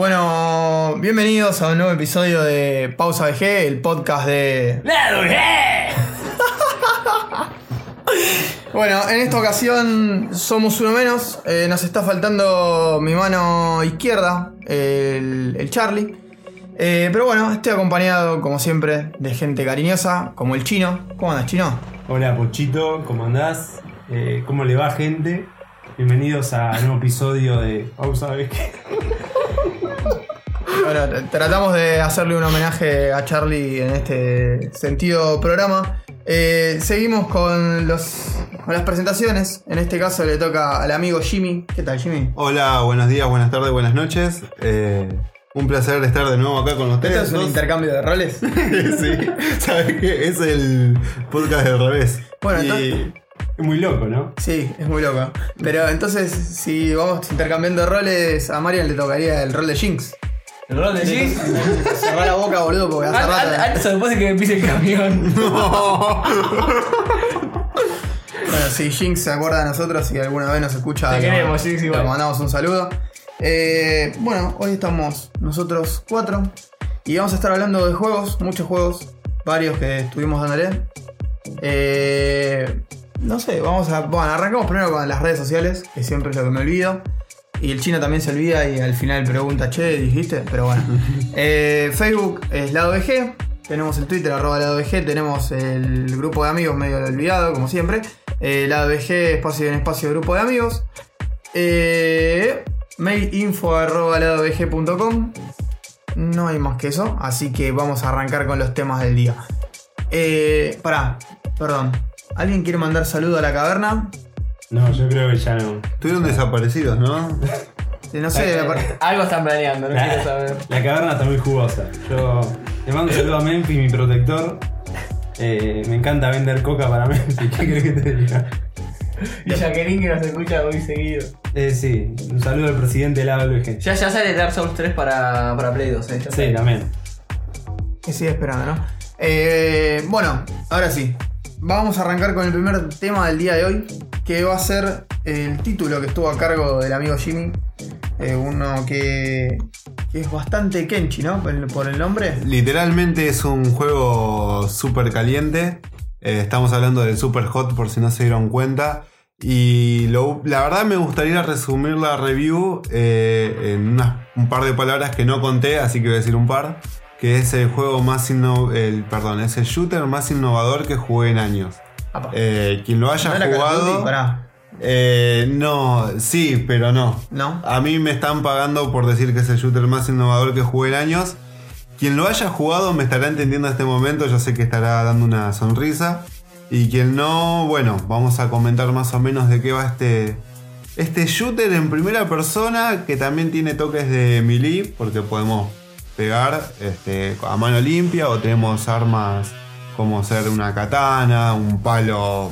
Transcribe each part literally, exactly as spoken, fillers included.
Bueno, bienvenidos a un nuevo episodio de Pausa V G, el podcast de... ¡Lado V G! Bueno, en esta ocasión somos uno menos. eh, Nos está faltando mi mano izquierda, el, el Charlie. eh, Pero bueno, estoy acompañado, como siempre, de gente cariñosa, como el Chino. ¿Cómo andas, Chino? Hola Pochito, ¿cómo andás? Eh, ¿Cómo le va, gente? Bienvenidos a un nuevo episodio de Pausa V G. Bueno, t- tratamos de hacerle un homenaje a Charlie en este sentido programa. Eh, seguimos con, los, con las presentaciones. En este caso le toca al amigo Jimmy. ¿Qué tal, Jimmy? Hola, buenos días, buenas tardes, buenas noches. Eh, un placer estar de nuevo acá con ustedes. ¿Esto es un dos. intercambio de roles? Sí, ¿sabes qué? Es el podcast del revés. Bueno, Y- entonces- Es muy loco, ¿no? Sí, es muy loco. Pero entonces, si vamos intercambiando roles, a Marian le tocaría el rol de Jinx. ¿El rol de Jinx? Cerrá la boca, boludo, porque hace rato. Antes o después de que me pise el camión. Bueno, si Jinx se acuerda de nosotros y alguna vez nos escucha, Te le- queremos, Jinx, igual. le mandamos un saludo. Eh, bueno, hoy estamos nosotros cuatro y vamos a estar hablando de juegos, muchos juegos, varios que estuvimos dándole. Eh, no sé, vamos a. Bueno, arrancamos primero con las redes sociales, que siempre es lo que me olvido. Y el Chino también se olvida y al final pregunta, che, dijiste, pero bueno. Eh, Facebook es Lado V G. Tenemos el Twitter, arroba Lado V G. Tenemos el grupo de amigos medio olvidado, como siempre. Eh, Lado V G, espacio en espacio, grupo de amigos. Eh, mail info arroba lado v g punto com. No hay más que eso, así que vamos a arrancar con los temas del día. Eh, pará, perdón. ¿Alguien quiere mandar saludo a la caverna? No, yo creo que ya no. Estuvieron desaparecidos, ¿no? Eh, No sé, me pare- Algo están planeando, no quiero saber. La caverna está muy jugosa. Yo le mando un saludo a Memphis, mi protector. Eh, me encanta vender coca para Memphis. ¿Qué crees que te diga? Y Jacqueline que nos escucha muy seguido. Eh, sí, un saludo al presidente de la A W G. Ya, ya sale Dark Souls tres para, para Play dos, eh. Ya Sí, sale. también. que sigue esperando, ¿no? Eh, bueno, ahora sí. Vamos a arrancar con el primer tema del día de hoy, que va a ser el título que estuvo a cargo del amigo Jimmy. Eh, uno que, que es bastante Kenchi, ¿no? Por el, por el nombre. Literalmente es un juego súper caliente. Eh, estamos hablando del Super Hot, por si no se dieron cuenta. Y lo- la verdad me gustaría resumir la review eh, en unas- un par de palabras que no conté, así que voy a decir un par. Que es el juego más inno- el Perdón, es el shooter más innovador que jugué en años. Apa. Eh, quien lo haya ¿No era Call of Duty? jugado. Pará. Eh, no, sí, pero no. ¿No? A mí me están pagando por decir que es el shooter más innovador que jugué en años. Quien lo haya jugado me estará entendiendo en este momento, yo sé que estará dando una sonrisa. Y quien no, bueno, vamos a comentar más o menos de qué va este, este shooter en primera persona, que también tiene toques de melee, porque podemos pegar este, a mano limpia o tenemos armas como ser una katana, un palo...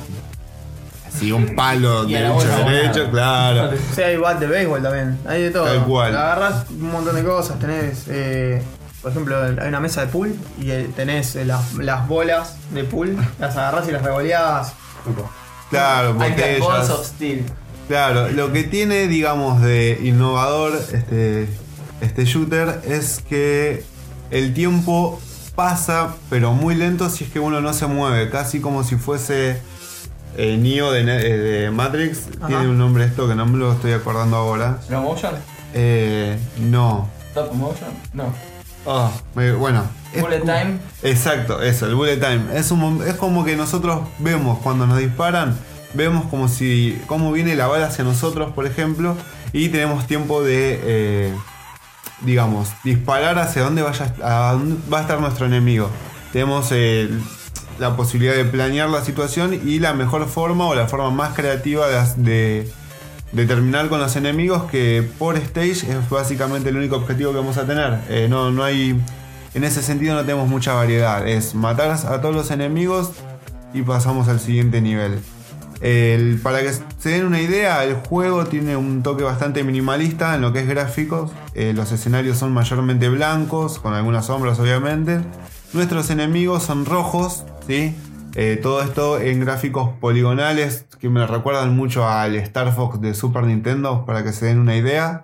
Sí, un palo Y a la derecho, bolsa derecho, claro. O sea, hay bat de béisbol también. Hay de todo. Tal cual. Agarrás un montón de cosas. Tenés, eh, por ejemplo, hay una mesa de pool y eh, tenés eh, las, las bolas de pool. Las agarrás y las revoleás. Claro, Hay que Balls of botellas. Steel. Claro, lo que tiene, digamos, de innovador este, este shooter es que el tiempo pasa, pero muy lento si es que uno no se mueve. Casi como si fuese eh, Neo de, Ne- eh, de Matrix. Ajá. Tiene un nombre esto que no me lo estoy acordando ahora. ¿Slow motion? Eh, no. ¿Top motion? No. Ah, me- bueno. es ¿Bullet como- time? Exacto, eso, el bullet time. Es, un, mom- es como que nosotros vemos cuando nos disparan, vemos como si cómo viene la bala hacia nosotros, por ejemplo, y tenemos tiempo de, eh, digamos, disparar hacia dónde, vaya, a dónde va a estar nuestro enemigo. Tenemos eh, la posibilidad de planear la situación y la mejor forma o la forma más creativa de, de, de terminar con los enemigos, que por stage es básicamente el único objetivo que vamos a tener. Eh, no, no hay... En ese sentido no tenemos mucha variedad. Es matar a todos los enemigos y pasamos al siguiente nivel. El- para que se den una idea, el juego tiene un toque bastante minimalista en lo que es gráficos. Eh, los escenarios son mayormente blancos, con algunas sombras obviamente. Nuestros enemigos son rojos, ¿sí? Eh, todo esto en gráficos poligonales que me recuerdan mucho al Star Fox de Super Nintendo, para que se den una idea.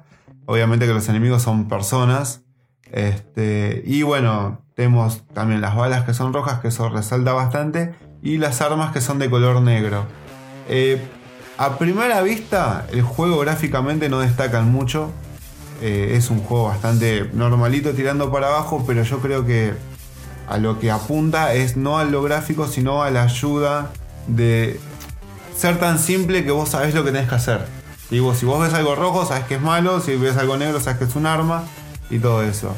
Obviamente que los enemigos son personas. Este, y bueno, tenemos también las balas que son rojas, que eso resalta bastante. Y las armas que son de color negro. Eh, a primera vista, el juego gráficamente no destacan mucho. Eh, es un juego bastante normalito tirando para abajo, pero yo creo que a lo que apunta es no a lo gráfico, sino a la ayuda de ser tan simple que vos sabés lo que tenés que hacer. Digo, si vos ves algo rojo, sabés que es malo, si ves algo negro, sabés que es un arma y todo eso.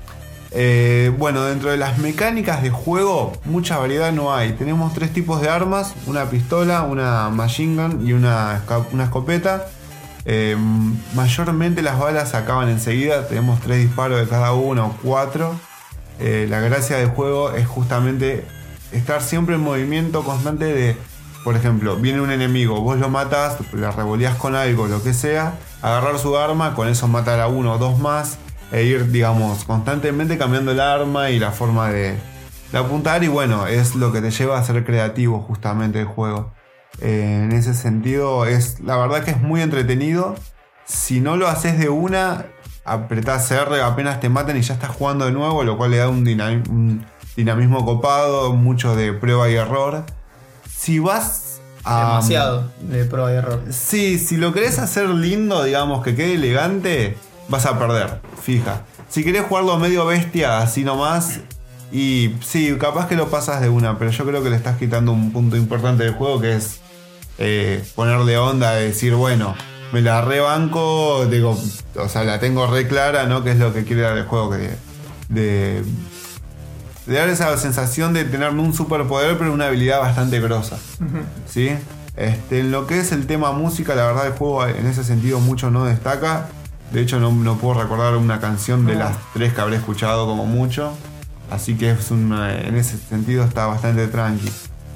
Eh, bueno, dentro de las mecánicas de juego, mucha variedad no hay. Tenemos tres tipos de armas: una pistola, una machine gun y una, una escopeta. Eh, mayormente las balas acaban enseguida, tenemos tres disparos de cada uno o cuatro. Eh, la gracia del juego es justamente estar siempre en movimiento constante de, por ejemplo, viene un enemigo, vos lo matás, la revoleás con algo, lo que sea, agarrar su arma, con eso matar a uno o dos más, e ir, digamos, constantemente cambiando el arma y la forma de, de apuntar, y bueno, es lo que te lleva a ser creativo justamente el juego. Eh, en ese sentido, es la verdad que es muy entretenido. Si no lo haces de una, apretás R apenas te maten y ya estás jugando de nuevo, lo cual le da un, dinam- un dinamismo copado, mucho de prueba y error. Si vas a... Demasiado de prueba y error. Sí, si lo querés hacer lindo, digamos, que quede elegante, vas a perder, fija. Si querés jugarlo medio bestia, así nomás, y sí, capaz que lo pasas de una, pero yo creo que le estás quitando un punto importante del juego, que es eh, ponerle onda, de decir, bueno, me la rebanco, digo, o sea, la tengo re clara, ¿no? Que es lo que quiere dar el juego, que de, de, de dar esa sensación de tener un superpoder, pero una habilidad bastante grosa, uh-huh. ¿Sí? Este, en lo que es el tema música, la verdad el juego en ese sentido mucho no destaca. De hecho no, no puedo recordar una canción de las tres que habré escuchado como mucho. Así que es una, en ese sentido está bastante tranqui.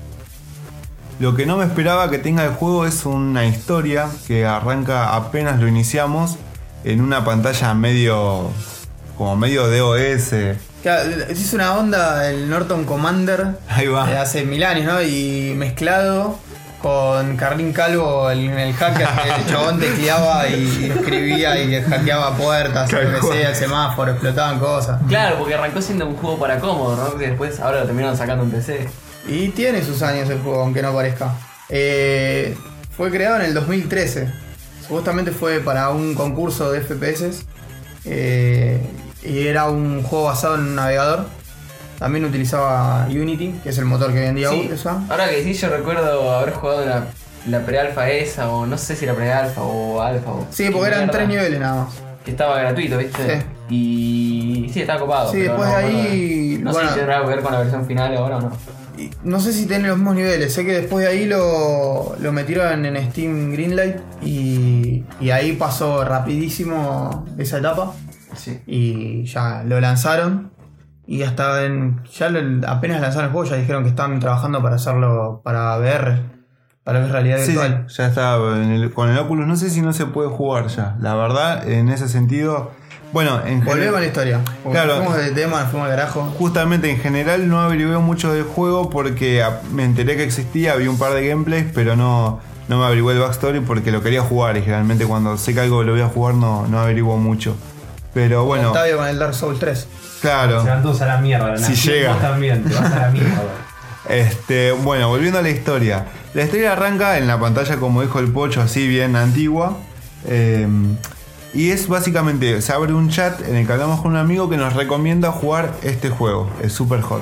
Lo que no me esperaba que tenga el juego es una historia que arranca apenas lo iniciamos en una pantalla medio, como medio D O S. Claro, es una onda el Norton Commander. Ahí va. De hace mil años, ¿no? Y mezclado con Carlín Calvo, el, el hacker, el chabón tecleaba y escribía y hackeaba puertas, lo que sea, el semáforo, explotaban cosas. Claro, porque arrancó siendo un juego para cómodo, ¿no? Que después ahora lo terminaron sacando en P C. Y tiene sus años el juego, aunque no parezca. Eh, fue creado en el dos mil trece. Supuestamente fue para un concurso de F P S. Eh, y era un juego basado en un navegador. También utilizaba Unity, que es el motor que hoy en día sí, usa. Ahora que sí, yo recuerdo haber jugado la, la pre-alfa esa, o no sé si era pre-alfa o alfa. O sí, porque eran tres niveles nada más. Que estaba gratuito, ¿viste? Sí. Y sí, estaba copado. Sí, después no, de ahí... No, no bueno, sé si tendrá que ver con la versión final ahora o no. No sé si tiene los mismos niveles. Sé que después de ahí lo, lo metieron en Steam Greenlight y, y ahí pasó rapidísimo esa etapa. Sí. Y ya lo lanzaron. Y hasta en, ya lo, apenas lanzaron el juego ya dijeron que están trabajando para hacerlo para V R, para lo que es realidad sí, virtual. Sí, ya está en el, con el Oculus. No sé si no se puede jugar ya. La verdad, en ese sentido... Bueno, en Volvemos general, a la historia. Claro, fuimos del tema, fuimos al carajo. Justamente en general no averigué mucho del juego porque me enteré que existía, vi un par de gameplays, pero no, no me averigué el backstory porque lo quería jugar y generalmente cuando sé que algo lo voy a jugar no, no averiguo mucho. Pero bueno. Octavio con el Dark Souls tres. Claro. Se van todos a la mierda. Si llega. Vos también, te vas a la mierda. Este, bueno, volviendo a la historia. La historia arranca en la pantalla, como dijo el Pocho, así bien antigua. Eh, y es básicamente, se abre un chat en el que hablamos con un amigo que nos recomienda jugar este juego, el Super Hot.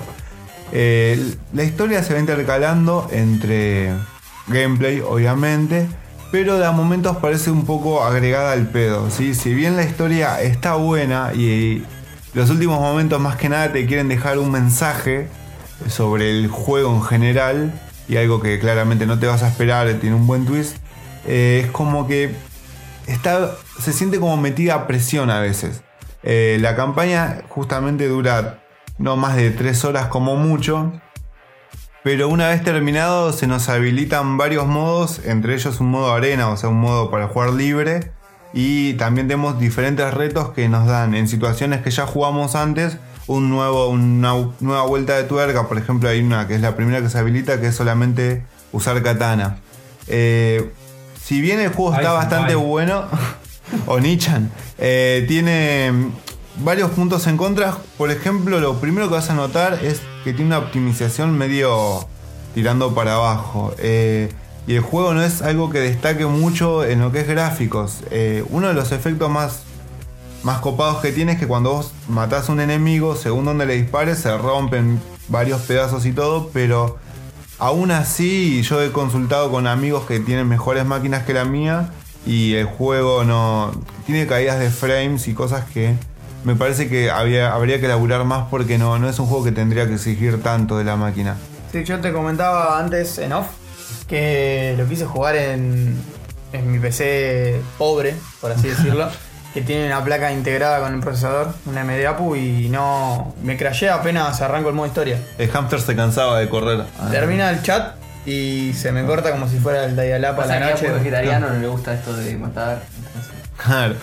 Eh, la historia se va intercalando entre gameplay, obviamente, pero de a momentos parece un poco agregada al pedo, ¿sí? Si bien la historia está buena y los últimos momentos más que nada te quieren dejar un mensaje sobre el juego en general y algo que claramente no te vas a esperar, tiene un buen twist, eh, es como que está, se siente como metida a presión a veces. Eh, la campaña justamente dura no más de tres horas como mucho, pero una vez terminado se nos habilitan varios modos, entre ellos un modo arena, o sea un modo para jugar libre, y también tenemos diferentes retos que nos dan en situaciones que ya jugamos antes un nuevo, una nueva vuelta de tuerca. Por ejemplo, hay una que es la primera que se habilita, que es solamente usar katana. Eh, si bien el juego está Ay, bastante ay. bueno, o Nichan. Eh, tiene varios puntos en contra. Por ejemplo, lo primero que vas a notar es que tiene una optimización medio tirando para abajo. Eh, y el juego no es algo que destaque mucho en lo que es gráficos. Eh, uno de los efectos más, más copados que tiene es que cuando vos matás a un enemigo, según donde le dispares, se rompen varios pedazos y todo, pero aún así yo he consultado con amigos que tienen mejores máquinas que la mía y el juego no tiene caídas de frames y cosas que me parece que había, habría que laburar más porque no, no es un juego que tendría que exigir tanto de la máquina. Sí, yo te comentaba antes en off que lo quise jugar en, en mi P C pobre, por así decirlo, que tiene una placa integrada con el procesador, una M D A P U, y no me crashé apenas arranco el modo historia. El hámster se cansaba de correr. Termina el chat y se me corta como si fuera el dial-up a Pasa la que a noche. un vegetariano no le gusta esto de matar. Entonces... Claro.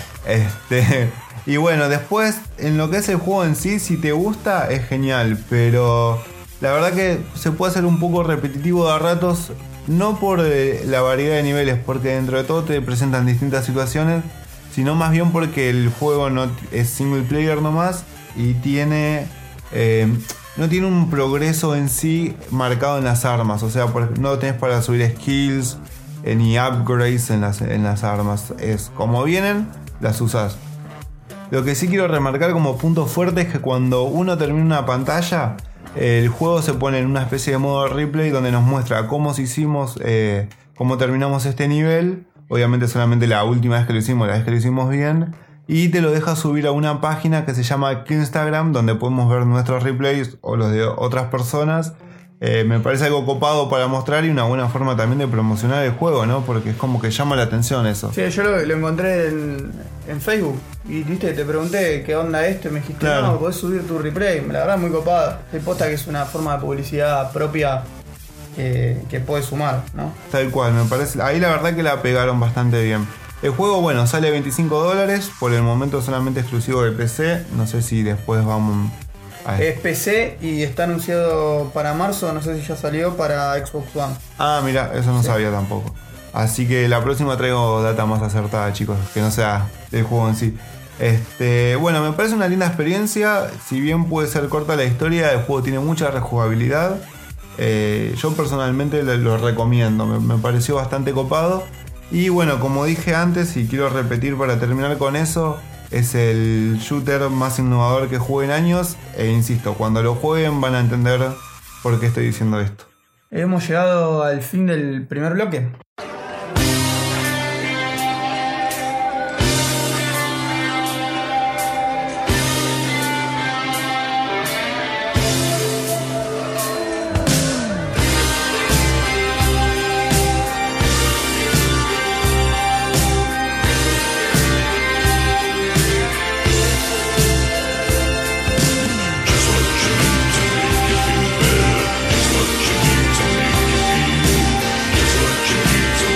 Este, y bueno, después en lo que es el juego en sí, si te gusta es genial, pero la verdad que se puede hacer un poco repetitivo de a ratos, no por eh, la variedad de niveles, porque dentro de todo te presentan distintas situaciones, sino más bien porque el juego no es single player nomás y tiene eh, no tiene un progreso en sí marcado en las armas. O sea, por, no tenés para subir skills eh, ni upgrades en las, en las armas. Es como vienen, las usás. Lo que sí quiero remarcar como punto fuerte es que cuando uno termina una pantalla, el juego se pone en una especie de modo replay donde nos muestra cómo hicimos, eh, cómo terminamos este nivel. Obviamente solamente la última vez que lo hicimos, la vez que lo hicimos bien. Y te lo deja subir a una página que se llama Instagram, donde podemos ver nuestros replays o los de otras personas. Eh, me parece algo copado para mostrar y una buena forma también de promocionar el juego, ¿no? Porque es como que llama la atención eso. Sí, yo lo, lo encontré en, en Facebook y viste, te pregunté qué onda esto y me dijiste, Claro. no, podés subir tu replay. La verdad muy copada. Es posta que es una forma de publicidad propia que, que puedes sumar, ¿no? Tal cual, me parece. Ahí la verdad que la pegaron bastante bien. El juego, bueno, sale veinticinco dólares. Por el momento solamente exclusivo de P C. No sé si después vamos a... Es P C y está anunciado para marzo, no sé si ya salió para Xbox One. Ah, mira, eso no Sí. sabía tampoco. Así que la próxima traigo data más acertada, chicos, que no sea del juego en sí. Este, bueno, me parece una linda experiencia. Si bien puede ser corta la historia, el juego tiene mucha rejugabilidad. Eh, yo personalmente lo, lo recomiendo, me, me pareció bastante copado. Y bueno, como dije antes y quiero repetir para terminar con eso, es el shooter más innovador que jugué en años. E insisto, cuando lo jueguen van a entender por qué estoy diciendo esto. Hemos llegado al fin del primer bloque. Just what you need to make you feel. Just what you need to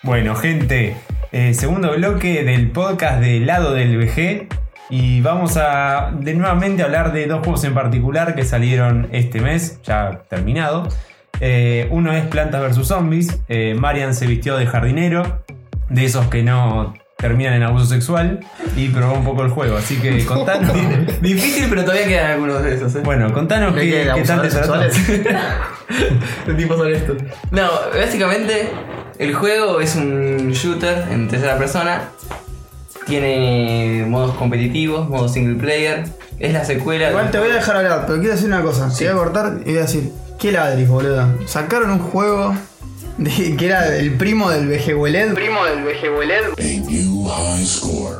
Bueno, gente, eh, segundo bloque del podcast de Lado del V G. Y vamos a de nuevamente hablar de dos juegos en particular que salieron este mes, ya terminado. Eh, uno es Plantas versus. Zombies. Eh, Marian se vistió de jardinero, de esos que no terminan en abuso sexual, y probó un poco el juego. Así que contanos. Difícil, pero todavía quedan algunos de esos, ¿eh? Bueno, contanos qué, qué tal te trató. Un tipo honesto. No, básicamente el juego es un shooter en tercera persona. Tiene modos competitivos, modo single player. Es la secuela. Igual de... te voy a dejar hablar, pero quiero decir una cosa. Sí. Te voy a cortar y voy a decir, ¿qué ladris, boludo? Sacaron un juego de, que era el primo del V G W L E D. Primo del V G W L E D. A new high score.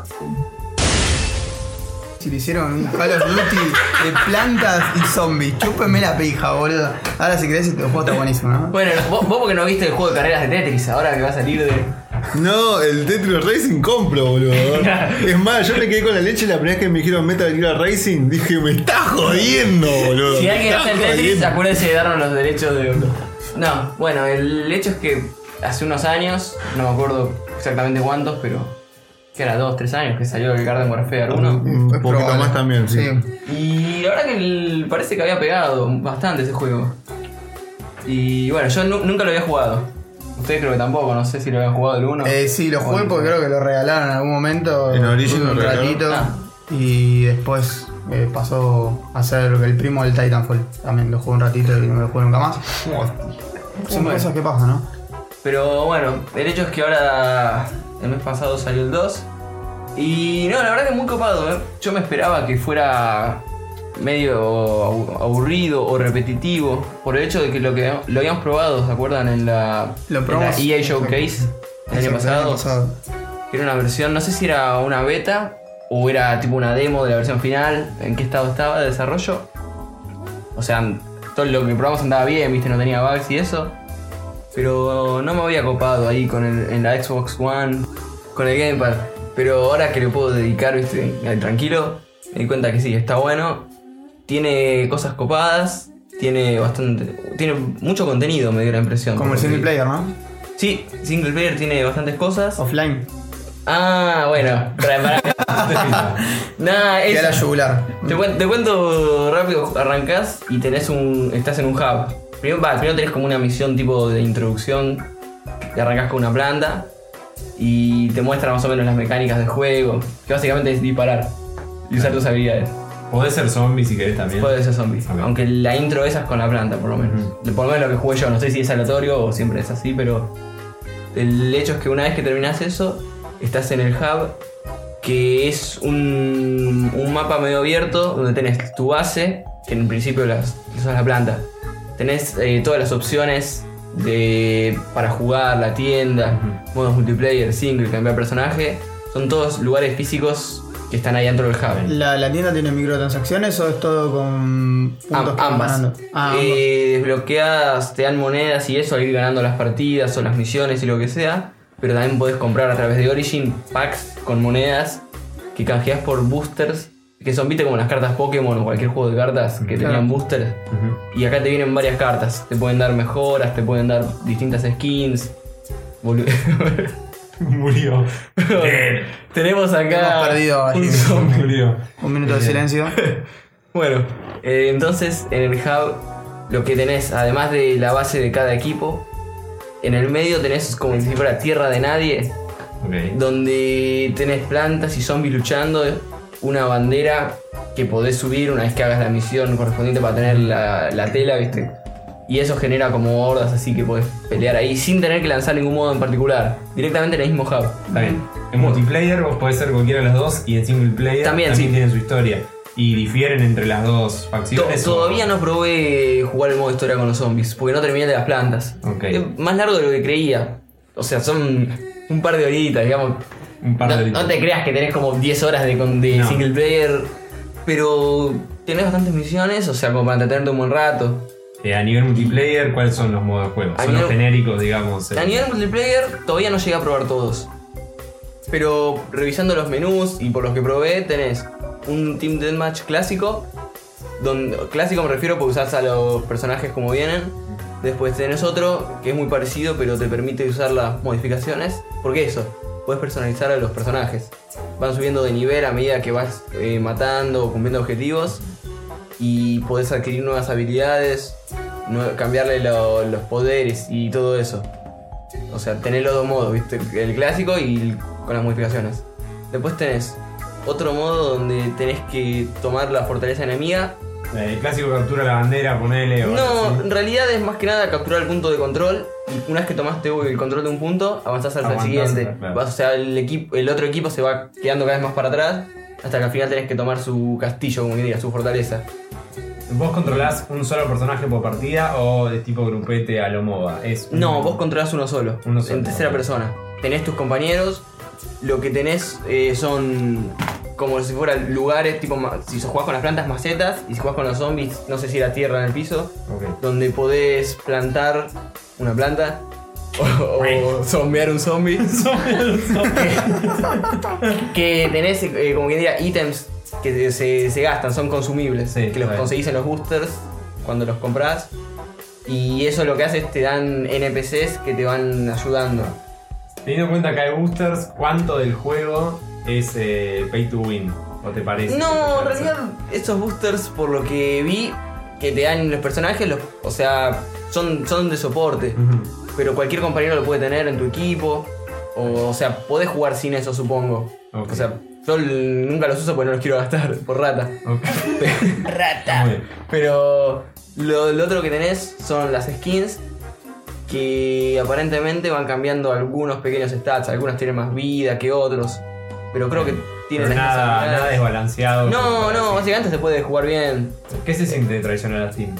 Si le hicieron un Call of Duty de plantas y zombies. Chúpenme la pija, boludo. Ahora si querés, el juego está buenísimo, ¿no? Bueno, vos, vos porque no viste el juego de carreras de Tetris, ahora que va a salir de... No, el Tetris Racing compro, boludo. Es más, yo me quedé con la leche la primera vez que me dijeron Metal Gear Racing. Dije, me está jodiendo, boludo. Si alguien me hace el está Tetris, jodiendo. acuérdense de darnos los derechos de... No, bueno, el hecho es que hace unos años, no me acuerdo exactamente cuántos, pero... que era dos, tres años que salió el Garden Warfare uno. Un Es poquito probable. más también, sí. Y la verdad que el- parece que había pegado bastante ese juego. Y bueno, yo nu- nunca lo había jugado. Ustedes creo que tampoco, no sé si lo habían jugado el uno. Eh, sí, lo jugué Bueno. porque creo que lo regalaron en algún momento. En Origin Tuve lo un regalaron. ratito. Ah. Y después eh, pasó a ser el primo del Titanfall. También lo jugué un ratito y no me lo jugué nunca más. Son Bueno. cosas que pasan, ¿no? Pero bueno, el hecho es que ahora el mes pasado salió el dos. Y no, la verdad que es muy copado, ¿eh? Yo me esperaba que fuera medio abu- aburrido o repetitivo por el hecho de que lo que lo habíamos probado, ¿se acuerdan? En la, Lo en probamos. la E A Showcase el año Exacto, pasado. Que era una versión, no sé si era una beta o era tipo una demo de la versión final, en qué estado estaba de desarrollo. O sea, todo lo que probamos andaba bien, viste, no tenía bugs y eso. Pero no me había copado ahí con el, en la Xbox One, con el Gamepad. Pero ahora que le puedo dedicar, viste, al tranquilo, me di cuenta que sí, está bueno. Tiene cosas copadas, tiene bastante. Tiene mucho contenido, me dio la impresión. Como el single Porque- player, ¿no? Sí, single player tiene bastantes cosas. Offline. Ah, bueno, para, para. Nah, Queda la es. yugular. Te, cuen- te cuento rápido, arrancás y tenés un. estás en un hub. Primero, va, primero tenés como una misión tipo de introducción. Que arrancás con una planta. Y te muestra más o menos las mecánicas del juego. Que básicamente es disparar. Y usar tus habilidades. Podés ser zombie si querés también. Puede ser zombie. Ok. Aunque la intro esa es con la planta, por lo menos. Por lo menos lo que jugué yo. No sé si es aleatorio o siempre es así, pero. El hecho es que una vez que terminás eso, estás en el hub. Que es un, un mapa medio abierto donde tenés tu base, que en principio las, usas la planta. Tenés eh, todas las opciones de para jugar, la tienda, modos multiplayer, single, cambiar personaje. Son todos lugares físicos que están ahí dentro del hub. ¿La, ¿La tienda tiene microtransacciones o es todo con puntos Am- que van ambas. ganando? Ah, ambas. Eh, desbloqueadas, te dan monedas y eso al ir ganando las partidas o las misiones y lo que sea. Pero también podés comprar a través de Origin packs con monedas que canjeás por boosters. Que son, viste, como las cartas Pokémon o cualquier juego de cartas que Claro. tenían boosters. Y acá te vienen varias cartas. Te pueden dar mejoras, te pueden dar distintas skins. Bolu- Murió. Tenemos acá Hemos perdido a un alguien. zombie. Murió. Un minuto de silencio. Bueno, eh, entonces en el hub lo que tenés, además de la base de cada equipo, en el medio tenés como si fuera tierra de nadie, Ok. donde tenés plantas y zombies luchando, una bandera que podés subir una vez que hagas la misión correspondiente para tener la, la tela, ¿viste? Y eso genera como hordas así que podés pelear ahí sin tener que lanzar ningún modo en particular, directamente en el mismo hub. Está bien. En multiplayer vos podés ser cualquiera de los dos y en single player También, sí. tienen su historia. Y difieren entre las dos To- facciones. o- Todavía no probé jugar el modo historia con los zombies, porque no terminé de las plantas. Ok. Es más largo de lo que creía. O sea, son un par de horitas, digamos. Un par No, de no horitas. te creas que tenés como diez horas de, con- de No. single player, pero tenés bastantes misiones, o sea, como para entretenerte un buen rato. Eh, a nivel multiplayer, ¿cuáles son los modos de juego? A Son los nivel- genéricos, digamos. eh. A nivel multiplayer todavía no llegué a probar todos. Pero revisando los menús y por los que probé, tenés un Team Deathmatch clásico. Donde, clásico me refiero porque usás a los personajes como vienen. Después tenés otro que es muy parecido, pero te permite usar las modificaciones. Porque eso, puedes personalizar a los personajes. Van subiendo de nivel a medida que vas eh, matando o cumpliendo objetivos. Y podés adquirir nuevas habilidades, nue- cambiarle lo- los poderes y todo eso. O sea, tenés los dos modos, ¿viste? El clásico y el- con las modificaciones. Después tenés otro modo donde tenés que tomar la fortaleza enemiga. El clásico captura la bandera, ponele. O No, algo en realidad es más que nada capturar el punto de control. Y una vez que tomaste el control de un punto, avanzás hasta el Aguantás, siguiente. claro. Vas- O sea, el, equipo, el otro equipo se va quedando cada vez más para atrás. Hasta que al final tenés que tomar su castillo, como quien diga, su fortaleza. ¿Vos controlás un solo personaje por partida o de tipo grupete a lo MOBA? Es un- No, vos controlás uno solo, Uno solo, en tercera ok. persona. Tenés tus compañeros, lo que tenés eh, son como si fueran lugares, tipo, ma- si jugás con las plantas, macetas, y si jugás con los zombies, no sé si era tierra en el piso, Ok. donde podés plantar una planta o, o zombear un zombie. que, que tenés, eh, como que diga, ítems que se, se gastan, son consumibles, Sí, que los right. conseguís en los boosters cuando los compras. Y eso lo que hace es te dan N P Cs que te van ayudando. Teniendo en cuenta que hay boosters, ¿cuánto del juego es eh, pay to win? ¿O te parece? No, en realidad estos boosters, por lo que vi, que te dan los personajes, los, o sea, son, son de soporte. Ujú. Pero cualquier compañero lo puede tener en tu equipo. O, o sea, podés jugar sin eso, supongo. Ok. O sea, yo l- nunca los uso porque no los quiero gastar, por rata. Ok. Rata. Muy bien. Pero lo, lo otro que tenés son las skins, que aparentemente van cambiando algunos pequeños stats. Algunos tienen más vida que otros. Pero creo que tienen Pero las nada, mismas nada habilidades. desbalanceado. No, no, básicamente se puede jugar bien. ¿Qué se siente de traicionar a Steam?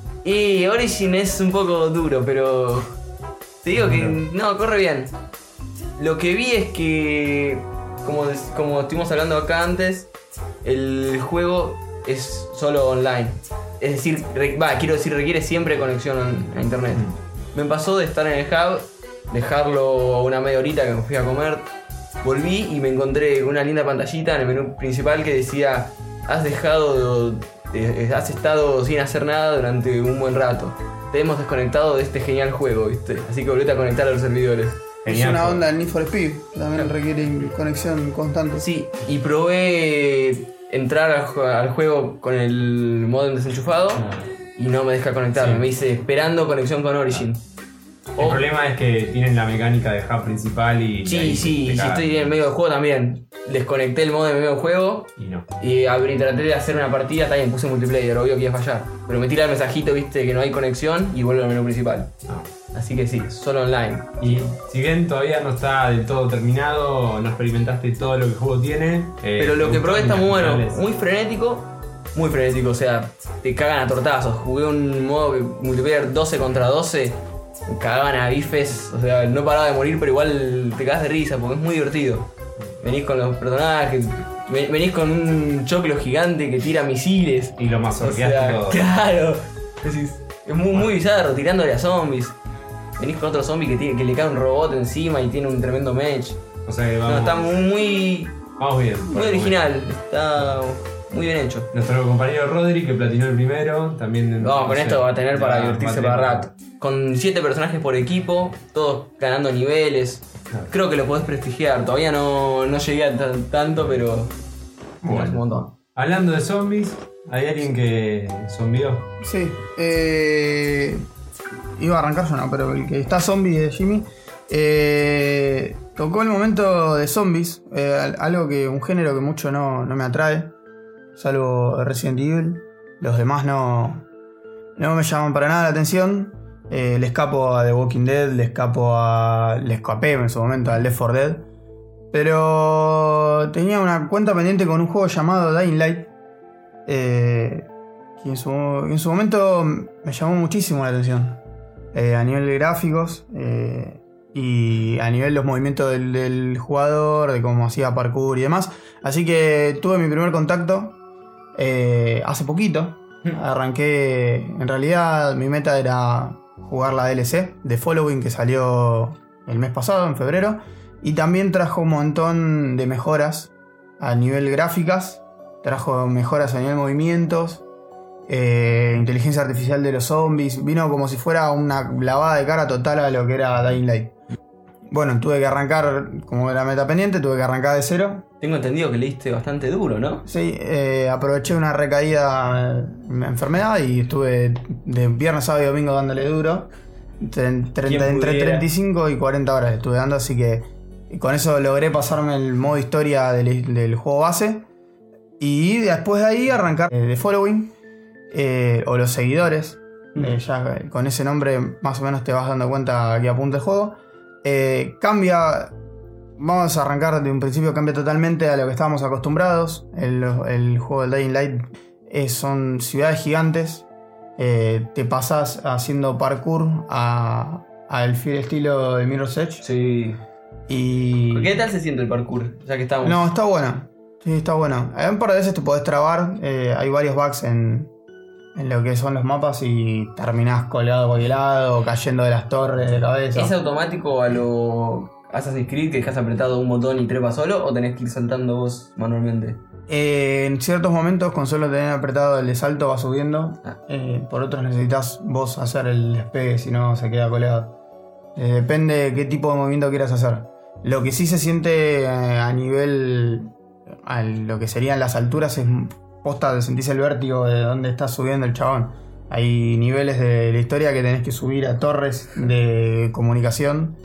Y Origin es un poco duro, pero te digo que no, corre bien. Lo que vi es que, como, des- como estuvimos hablando acá antes, el juego es solo online. Es decir, re- va, quiero decir, requiere siempre conexión a internet. Me pasó de estar en el hub, dejarlo una media horita que me fui a comer, volví y me encontré con una linda pantallita en el menú principal que decía: has dejado, eh, has estado sin hacer nada durante un buen rato. Te hemos desconectado de este genial juego, ¿viste? Así que volvete a conectar a los servidores. Es Genial, una juego. onda del Need for Speed, que también requiere conexión constante. Sí, y probé entrar al, ju- al juego con el modem desenchufado y no me deja conectar. Sí. Me dice esperando conexión con Origin. El O- problema es que tienen la mecánica de hub principal y. Sí, y sí, te y si cagan. estoy en el medio del juego también. Desconecté el modem en medio del juego Y no. y abrí, traté de hacer una partida, también puse multiplayer, obvio que iba a fallar. Pero me tira el mensajito, viste, que no hay conexión y vuelvo al menú principal. No. Así que sí, solo online. Y si bien todavía no está del todo terminado, no experimentaste todo lo que el juego tiene. eh, Pero lo te que probé está muy bueno, finales. muy frenético, muy frenético, o sea, te cagan a tortazos. Jugué un modo que- multiplayer doce contra doce, me cagaban a bifes, o sea, no paraba de morir, pero igual te cagas de risa porque es muy divertido. Venís con los personajes, ve- venís con un choclo gigante que tira misiles. Y lo O mazorqueaste sea, todo. claro, decís, es muy, muy bizarro, tirándole a zombies. Venís con otro zombie que, tiene, que le cae un robot encima y tiene un tremendo match. O sea que No, vamos, está muy, muy, vamos bien. muy por el original, está muy bien hecho. momento. Nuestro compañero Rodri, que platinó el primero, también. No, con o sea, esto va a tener para va- divertirse va a para tener- rato. Con siete personajes por equipo, todos ganando niveles. Claro. Creo que lo podés prestigiar. Todavía no, no llegué a tan- tanto, pero Bueno. es un montón. Hablando de zombies, ¿hay alguien que zombió? Sí, eh, iba a arrancar yo, no, pero el que está zombie de Jimmy. Eh, tocó el momento de zombies, eh, al- algo que un género que mucho no, no me atrae, salvo Resident Evil. Los demás no, no me llaman para nada la atención. Eh, le escapo a The Walking Dead, le escapo a. Le escapé en su momento a Left four Dead. Pero tenía una cuenta pendiente con un juego llamado Dying Light. Eh, que en su, que en su momento me llamó muchísimo la atención. Eh, a nivel de gráficos eh, y a nivel de los movimientos del, del jugador, de cómo hacía parkour y demás. Así que tuve mi primer contacto eh, hace poquito. Arranqué, en realidad mi meta era jugar la D L C de Following que salió el mes pasado, en febrero. Y también trajo un montón de mejoras a nivel gráficas. Trajo mejoras a nivel movimientos. eh, inteligencia artificial de los zombies. Vino como si fuera una lavada de cara total a lo que era Dying Light. Bueno, tuve que arrancar, como era meta pendiente, tuve que arrancar de cero. Tengo entendido que le diste bastante duro, ¿no? Sí, eh, aproveché una recaída, una enfermedad, y estuve de viernes, sábado y domingo dándole duro. Tre- treinta, entre treinta y cinco y cuarenta horas estuve dando, así que con eso logré pasarme el modo historia del, del juego base. Y después de ahí arrancar eh, The Following, eh, o Los Seguidores. Mm. Eh, ya con ese nombre más o menos te vas dando cuenta a qué apunta el juego. Eh, cambia, vamos a arrancar de un principio, cambia totalmente a lo que estábamos acostumbrados. El, el juego del Dying Light eh, son ciudades gigantes. Eh, te pasas haciendo parkour al fiel estilo de Mirror's Edge. Sí. Y... ¿Qué tal se siente el parkour? Ya que estamos. No, está bueno. Sí, está bueno. Un par de veces te podés trabar. Eh, hay varios bugs en, en lo que son los mapas y terminás colgado por el lado o cayendo de las torres de cabeza. ¿Es automático a lo Assassin's Creed que dejas apretado un botón y trepas solo o tenés que ir saltando vos manualmente? Eh, en ciertos momentos con solo tener apretado el de salto va subiendo. Ah. Eh, por otros necesitas vos hacer el despegue, si no se queda colgado. Eh, depende de qué tipo de movimiento quieras hacer. Lo que sí se siente eh, a nivel... a lo que serían las alturas es posta de sentirse el vértigo de dónde está subiendo el chabón. Hay niveles de la historia que tenés que subir a torres de comunicación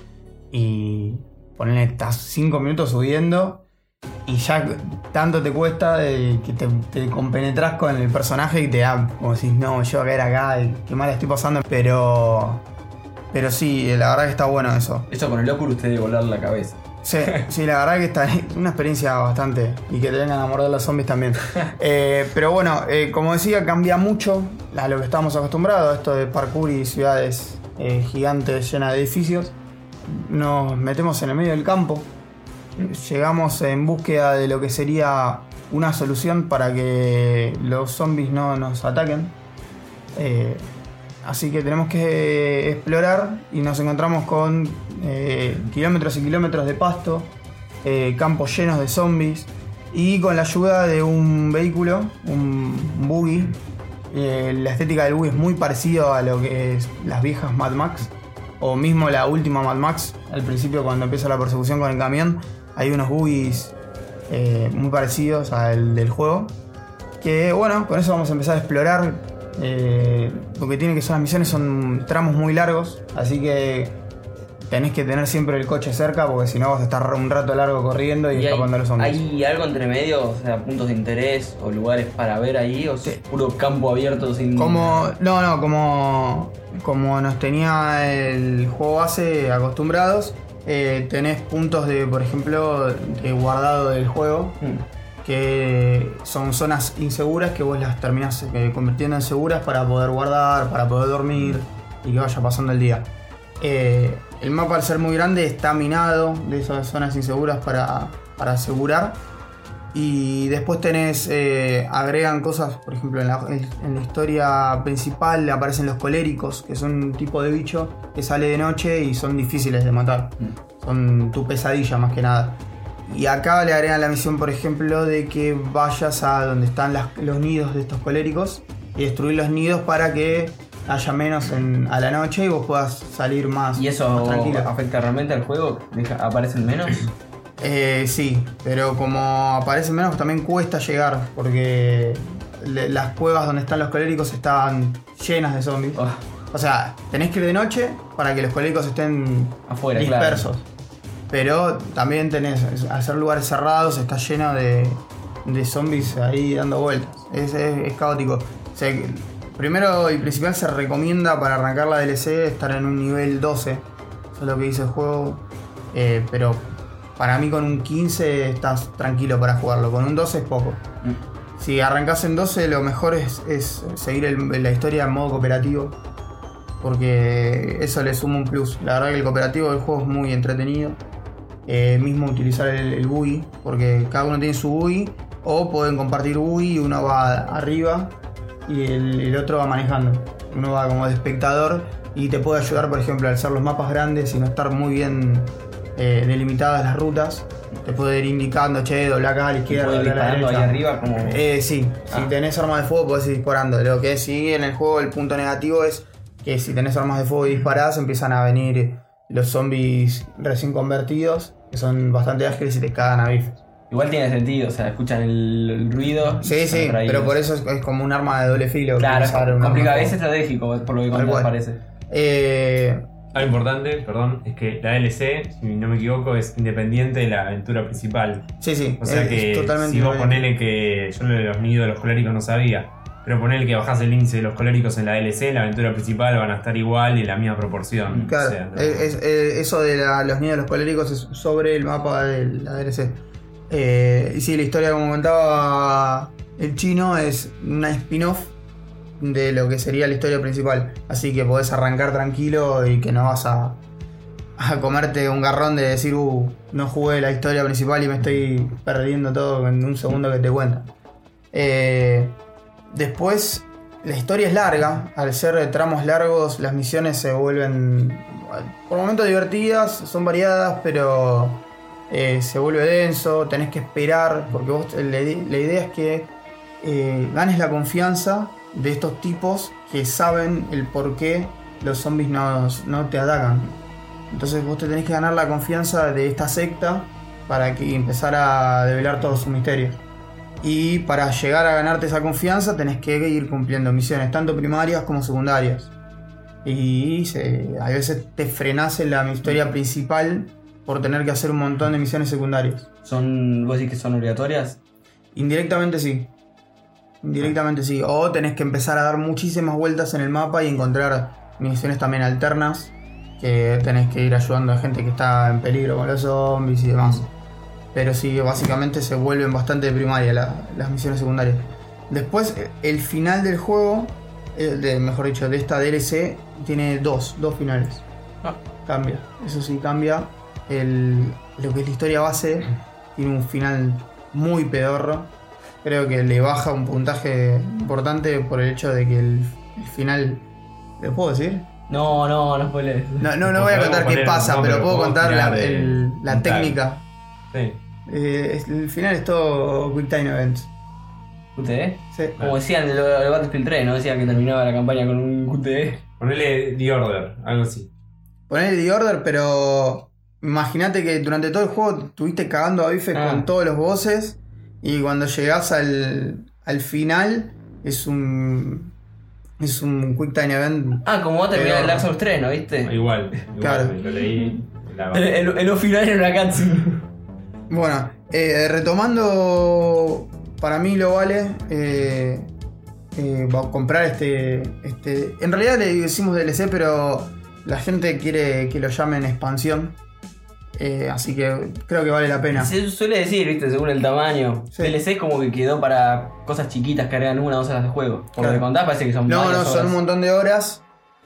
y ponerle estás cinco minutos subiendo y ya tanto te cuesta de que te, te compenetrás con el personaje y te da como decís, no, yo voy a caer acá y qué mal estoy pasando, pero pero sí, la verdad que está bueno eso. Eso con el Oculus te debe volar la cabeza. Sí, sí, la verdad que está una experiencia bastante. Y que te vengan a morder los zombies también. eh, Pero bueno, eh, como decía, cambia mucho a lo que estamos acostumbrados. Esto de parkour y ciudades eh, gigantes llenas de edificios. Nos metemos en el medio del campo. Llegamos en búsqueda de lo que sería una solución para que los zombies no nos ataquen. Eh, Así que tenemos que explorar y nos encontramos con eh, kilómetros y kilómetros de pasto, eh, campos llenos de zombies y con la ayuda de un vehículo, un buggy. Eh, la estética del buggy es muy parecido a lo que es las viejas Mad Max o mismo la última Mad Max. Al principio, cuando empieza la persecución con el camión, hay unos buggies eh, muy parecidos al del juego. Que bueno, con eso vamos a empezar a explorar. Eh, lo que tiene que ser las misiones son tramos muy largos, así que tenés que tener siempre el coche cerca porque si no vas a estar un rato largo corriendo y, y escapando a los zombies. ¿Hay algo entre medio? O sea, puntos de interés o lugares para ver ahí, o sí. Puro campo abierto sin... Como, no, no, como, como nos tenía el juego base acostumbrados, eh, tenés puntos de, por ejemplo, de guardado del juego. Hmm. Que son zonas inseguras que vos las terminás eh, convirtiendo en seguras para poder guardar, para poder dormir y que vaya pasando el día. Eh, el mapa, al ser muy grande, está minado de esas zonas inseguras para, para asegurar. Y después tenés, eh, agregan cosas, por ejemplo, en la, en la historia principal aparecen los coléricos, que son un tipo de bicho que sale de noche y son difíciles de matar. Son tu pesadilla más que nada. Y acá le agregan la misión, por ejemplo, de que vayas a donde están las, los nidos de estos coléricos y destruir los nidos para que haya menos en, a la noche y vos puedas salir más, ¿Y eso más tranquilo. afecta realmente al juego? ¿Aparecen menos? Eh, sí, pero como aparecen menos también cuesta llegar porque le, las cuevas donde están los coléricos están llenas de zombies. Oh. O sea, tenés que ir de noche para que los coléricos estén afuera, dispersos. Claro. Pero también tenés, al ser lugares cerrados, está lleno de, de zombies ahí dando vueltas. Es, es, es caótico. O sea, primero y principal se recomienda para arrancar la D L C estar en un nivel doce. Eso es lo que dice el juego. Eh, pero para mí con un quince estás tranquilo para jugarlo. Con un doce es poco. Mm. Si arrancás en doce, lo mejor es, es seguir el, la historia en modo cooperativo. Porque eso le suma un plus. La verdad que el cooperativo del juego es muy entretenido. Eh, mismo utilizar el, el buggy, porque cada uno tiene su buggy, o pueden compartir buggy y uno va arriba y el, el otro va manejando. Uno va como de espectador y te puede ayudar, por ejemplo, al hacer los mapas grandes y no estar muy bien eh, delimitadas las rutas. te puede ir indicando, che, dobla acá a la izquierda, Puedes dobla a la disparando ahí derecha. arriba como. Eh, sí, Ah. si tenés armas de fuego podés ir disparando. Lo que sí en el juego el punto negativo es que si tenés armas de fuego y disparás empiezan a venir los zombies recién convertidos, que son bastante ágiles y te cagan a bifes. Igual tiene sentido, o sea, escuchan el, el ruido. y Sí, son sí, atraídos. pero por eso es, es como un arma de doble filo. Claro, es usar un arma complicado, de es fuego. estratégico, por lo que Tal contás cual. parece. Eh, Algo importante, perdón, es que la D L C, si no me equivoco, es independiente de la aventura principal. sí, sí, O sea es, que es totalmente si vos diferente. ponele que yo lo de los nidos de los coléricos no sabía, pero ponele que bajás el índice de los coléricos en la D L C, en la aventura principal van a estar igual y en la misma proporción. Claro, O sea, no- es- es- es- eso de la- los niños de los coléricos es sobre el mapa de la D L C. Eh, y sí, la historia, como contaba el chino, es una spin-off de lo que sería la historia principal. Así que podés arrancar tranquilo y que no vas a, a comerte un garrón de decir, uh, no jugué la historia principal y me estoy perdiendo todo en un segundo que te cuentan. Eh, después, la historia es larga. Al ser tramos largos, las misiones se vuelven por momentos divertidas, son variadas, pero eh, se vuelve denso. Tenés que esperar, porque vos la, la idea es que eh, ganes la confianza de estos tipos que saben el por qué los zombies no, no te atacan. Entonces vos te tenés que ganar la confianza de esta secta para que empezar a develar todos sus misterios. Y para llegar a ganarte esa confianza tenés que ir cumpliendo misiones, tanto primarias como secundarias. Y se- a veces te frenás en la historia principal por tener que hacer un montón de misiones secundarias. Son, ¿Vos decís que son obligatorias? Indirectamente sí. Indirectamente sí. O tenés que empezar a dar muchísimas vueltas en el mapa y encontrar misiones también alternas. Que tenés que ir ayudando a gente que está en peligro con los zombies y demás. Pero sí, básicamente se vuelven bastante primarias la- las misiones secundarias. Después, el final del juego, eh, de- mejor dicho, de esta D L C, tiene dos, dos finales. Ah. Cambia, eso sí, cambia. El, lo que es la historia base tiene un final muy pedorro. Creo que le baja un puntaje importante por el hecho de que el, el final... ¿Le puedo decir? No, no, no spoilees. No, no, no voy a Podemos contar qué poner- pasa, no, pero pero puedo podemos contar la, tirar de- el- la un tag. técnica. Sí. Eh, es- el final es todo Quick Time Events. ¿Q T E? Sí. Como decían de lo de Battlefield tres, ¿no? Decían que terminaba la campaña con un Q T E. Ponele The Order, algo así. Poner el The Order, pero imagínate que durante todo el juego estuviste cagando a bife Ah. con todos los bosses y cuando llegás al, al final es un es un Quick Time Event. Ah, como va a terminar Pero- el Dark Souls tres, ¿no viste? Igual, igual Claro. lo leí. La- El, el, el final era una cutscene. Bueno, eh, retomando, para mí lo vale eh, eh, va a comprar este, este... En realidad le decimos D L C, pero la gente quiere que lo llamen expansión. Eh, así que creo que vale la pena. Se suele decir, viste, según el tamaño. Sí. D L C como que quedó para cosas chiquitas que agregan una o dos horas de juego. Por Claro. lo que contás parece que son No, varias no, son un horas. montón de horas.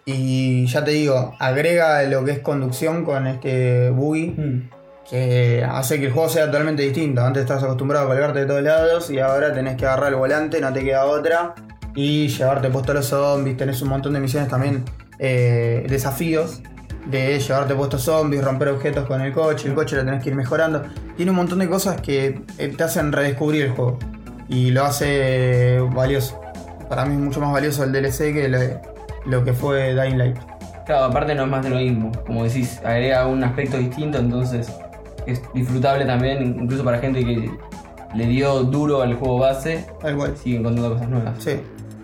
Y ya te digo, agrega lo que es conducción con este buggy, Mm. que hace que el juego sea totalmente distinto. Antes estás acostumbrado a colgarte de todos lados y ahora tenés que agarrar el volante, no te queda otra. Y llevarte puesto a los zombies. Tenés un montón de misiones también, eh, desafíos de llevarte puestos zombies, romper objetos con el coche. El coche lo tenés que ir mejorando. Tiene un montón de cosas que eh, te hacen redescubrir el juego. Y lo hace valioso. Para mí es mucho más valioso el D L C que lo, lo que fue Dying Light. Claro, aparte no es más de lo mismo. Como decís, agrega un aspecto distinto, entonces es disfrutable también, incluso para gente que le dio duro al juego base. Tal cual. Sigue encontrando cosas nuevas. Sí.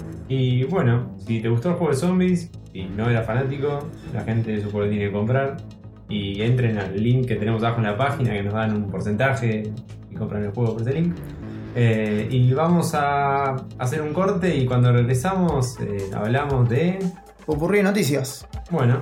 Y bueno, si te gustó el juego de zombies y no eras fanático, la gente supongo que tiene que comprar. Y entren al link que tenemos abajo en la página, que nos dan un porcentaje y compran el juego por ese link. Eh, y vamos a hacer un corte y cuando regresamos eh, hablamos de... Popurrí de noticias. Bueno,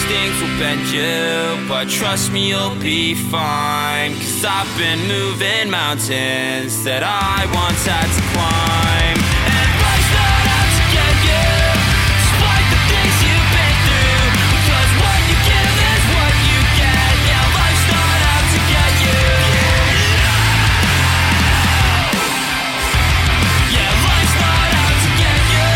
instincts will bend you, but trust me, you'll be fine. Cause I've been moving mountains that I once had to climb. And life's not out to get you, despite the things you've been through. Because what you give is what you get. Yeah, life's not out to get you. Yeah, life's not out to get you.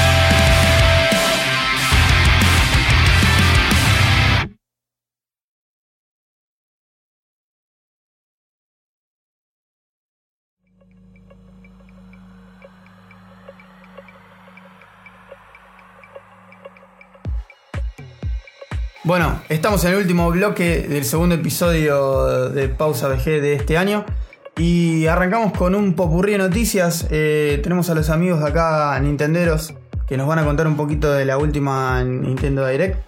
Bueno, estamos en el último bloque del segundo episodio de Pausa V G de este año y arrancamos con un popurrí de noticias. Eh, tenemos a los amigos de acá, Nintenderos, que nos van a contar un poquito de la última Nintendo Direct.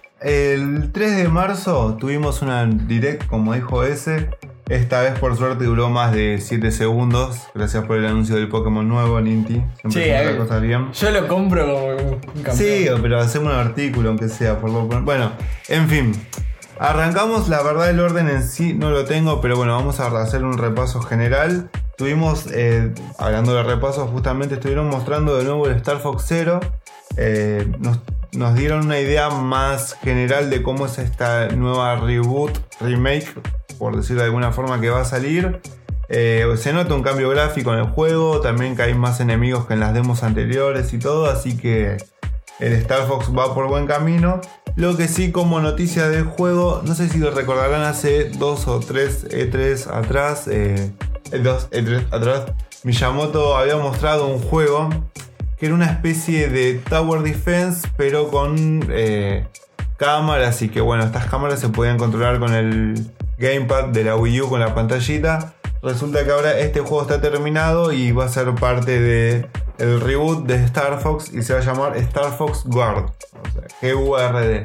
El tres de marzo tuvimos una Direct, como dijo ese. Esta vez por suerte duró más de siete segundos. Gracias por el anuncio del Pokémon nuevo, Ninti. Siempre Sí, hacen eh, las cosas bien. Yo lo compro como un campeón. Sí, pero hacemos un artículo aunque sea por lo bueno, en fin. Arrancamos, la verdad el orden en sí no lo tengo, pero bueno, vamos a hacer un repaso general. Tuvimos, eh, hablando de repasos, justamente estuvieron mostrando de nuevo el Star Fox Zero. Eh, nos, nos dieron una idea más general de cómo es esta nueva reboot, remake, por decirlo de alguna forma, que va a salir. Eh, se nota un cambio gráfico en el juego, también que hay más enemigos que en las demos anteriores y todo, así que el Star Fox va por buen camino. Lo que sí, como noticia del juego, no sé si lo recordarán, hace dos o tres E tres atrás, eh, dos E tres atrás, Miyamoto había mostrado un juego que era una especie de Tower Defense, pero con eh, cámaras, y que bueno, estas cámaras se podían controlar con el gamepad de la Wii U, con la pantallita. Resulta que ahora este juego está terminado y va a ser parte de el reboot de Star Fox y se va a llamar Star Fox Guard, o sea, G U R D.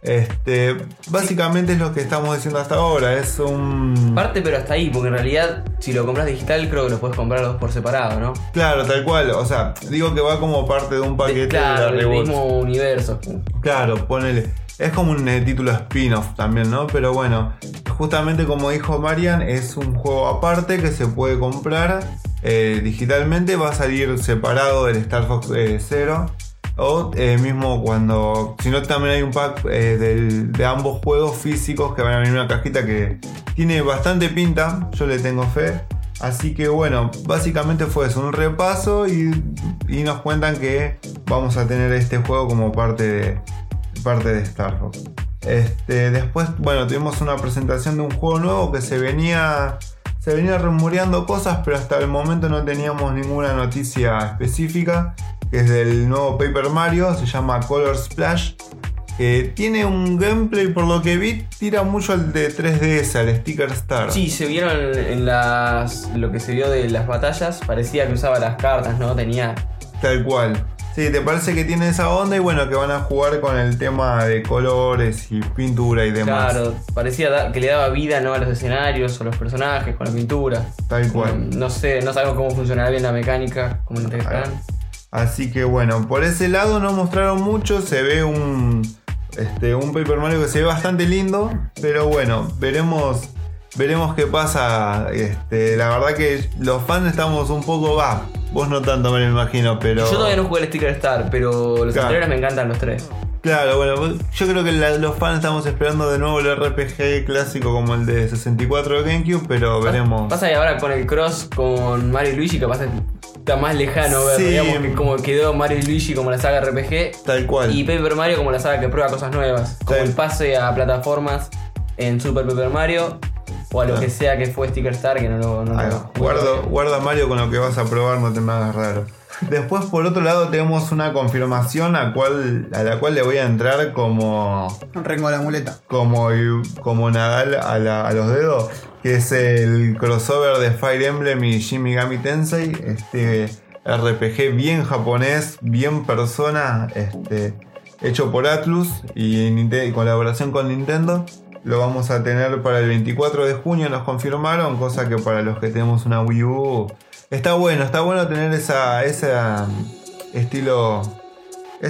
Este, básicamente es lo que estamos diciendo hasta ahora. Es un... Parte, pero hasta ahí, porque en realidad si lo compras digital creo que lo puedes comprar los dos por separado, ¿no? Claro, tal cual. O sea, digo que va como parte de un paquete De, claro, de la del reboot. mismo universo. Claro, ponele. Es como un eh, título spin-off también, ¿no? Pero bueno, justamente como dijo Marian, es un juego aparte que se puede comprar eh, digitalmente. Va a salir separado del Star Fox eh, Zero. O eh, mismo cuando... Si no, también hay un pack eh, del, de ambos juegos físicos que van a venir en una cajita que tiene bastante pinta. Yo le tengo fe. Así que bueno, básicamente fue eso, un repaso y, y nos cuentan que vamos a tener este juego como parte de... parte de Star Fox. Este, después, bueno, tuvimos una presentación de un juego nuevo que se venía se venía rumoreando cosas, pero hasta el momento no teníamos ninguna noticia específica, que es del nuevo Paper Mario, se llama Color Splash, que tiene un gameplay, por lo que vi, tira mucho al de tres D S, al Sticker Star. Sí, se vieron en las lo que se vio de las batallas, parecía que usaba las cartas, ¿no? Tenía... Tal cual. Sí, ¿te parece que tiene esa onda? Y bueno, que van a jugar con el tema de colores y pintura y demás. Claro, parecía da- que le daba vida, ¿no? A los escenarios o los personajes con la pintura. Tal cual. No, no sé, no sabemos cómo funcionará bien la mecánica, cómo lo integrarán. Así que bueno, por ese lado no mostraron mucho. Se ve un, este, un Paper Mario que se ve bastante lindo. Pero bueno, veremos, veremos qué pasa. Este, la verdad que los fans estamos un poco... va. Vos no tanto, me lo imagino, pero... Yo todavía no jugué el Sticker Star, pero los Claro. anteriores me encantan los tres. Claro, bueno, yo creo que la- los fans estamos esperando de nuevo el R P G clásico como el de sesenta y cuatro de GameCube, pero veremos. Pasa que ahora con el cross con Mario y Luigi, capaz está más lejano ver, Sí. digamos, que como quedó Mario y Luigi como la saga R P G. Tal cual. Y Paper Mario como la saga que prueba cosas nuevas. Como Sí. el pase a plataformas en Super Paper Mario. O a lo Ah. que sea que fue Sticker Star, que no lo... No Ah, lo- guardo, guarda Mario con lo que vas a probar, no te me hagas raro. Después, por otro lado, tenemos una confirmación a, cual, a la cual le voy a entrar como, Rengo a la muleta. como, como Nadal a, la- a los dedos, que es el crossover de Fire Emblem y Shin Megami Tensei. Este R P G bien japonés, bien persona, este, hecho por Atlus y en Ninte- en colaboración con Nintendo. Lo vamos a tener para el veinticuatro de junio, nos confirmaron, cosa que para los que tenemos una Wii U está bueno, está bueno tener esa, esa estilo, es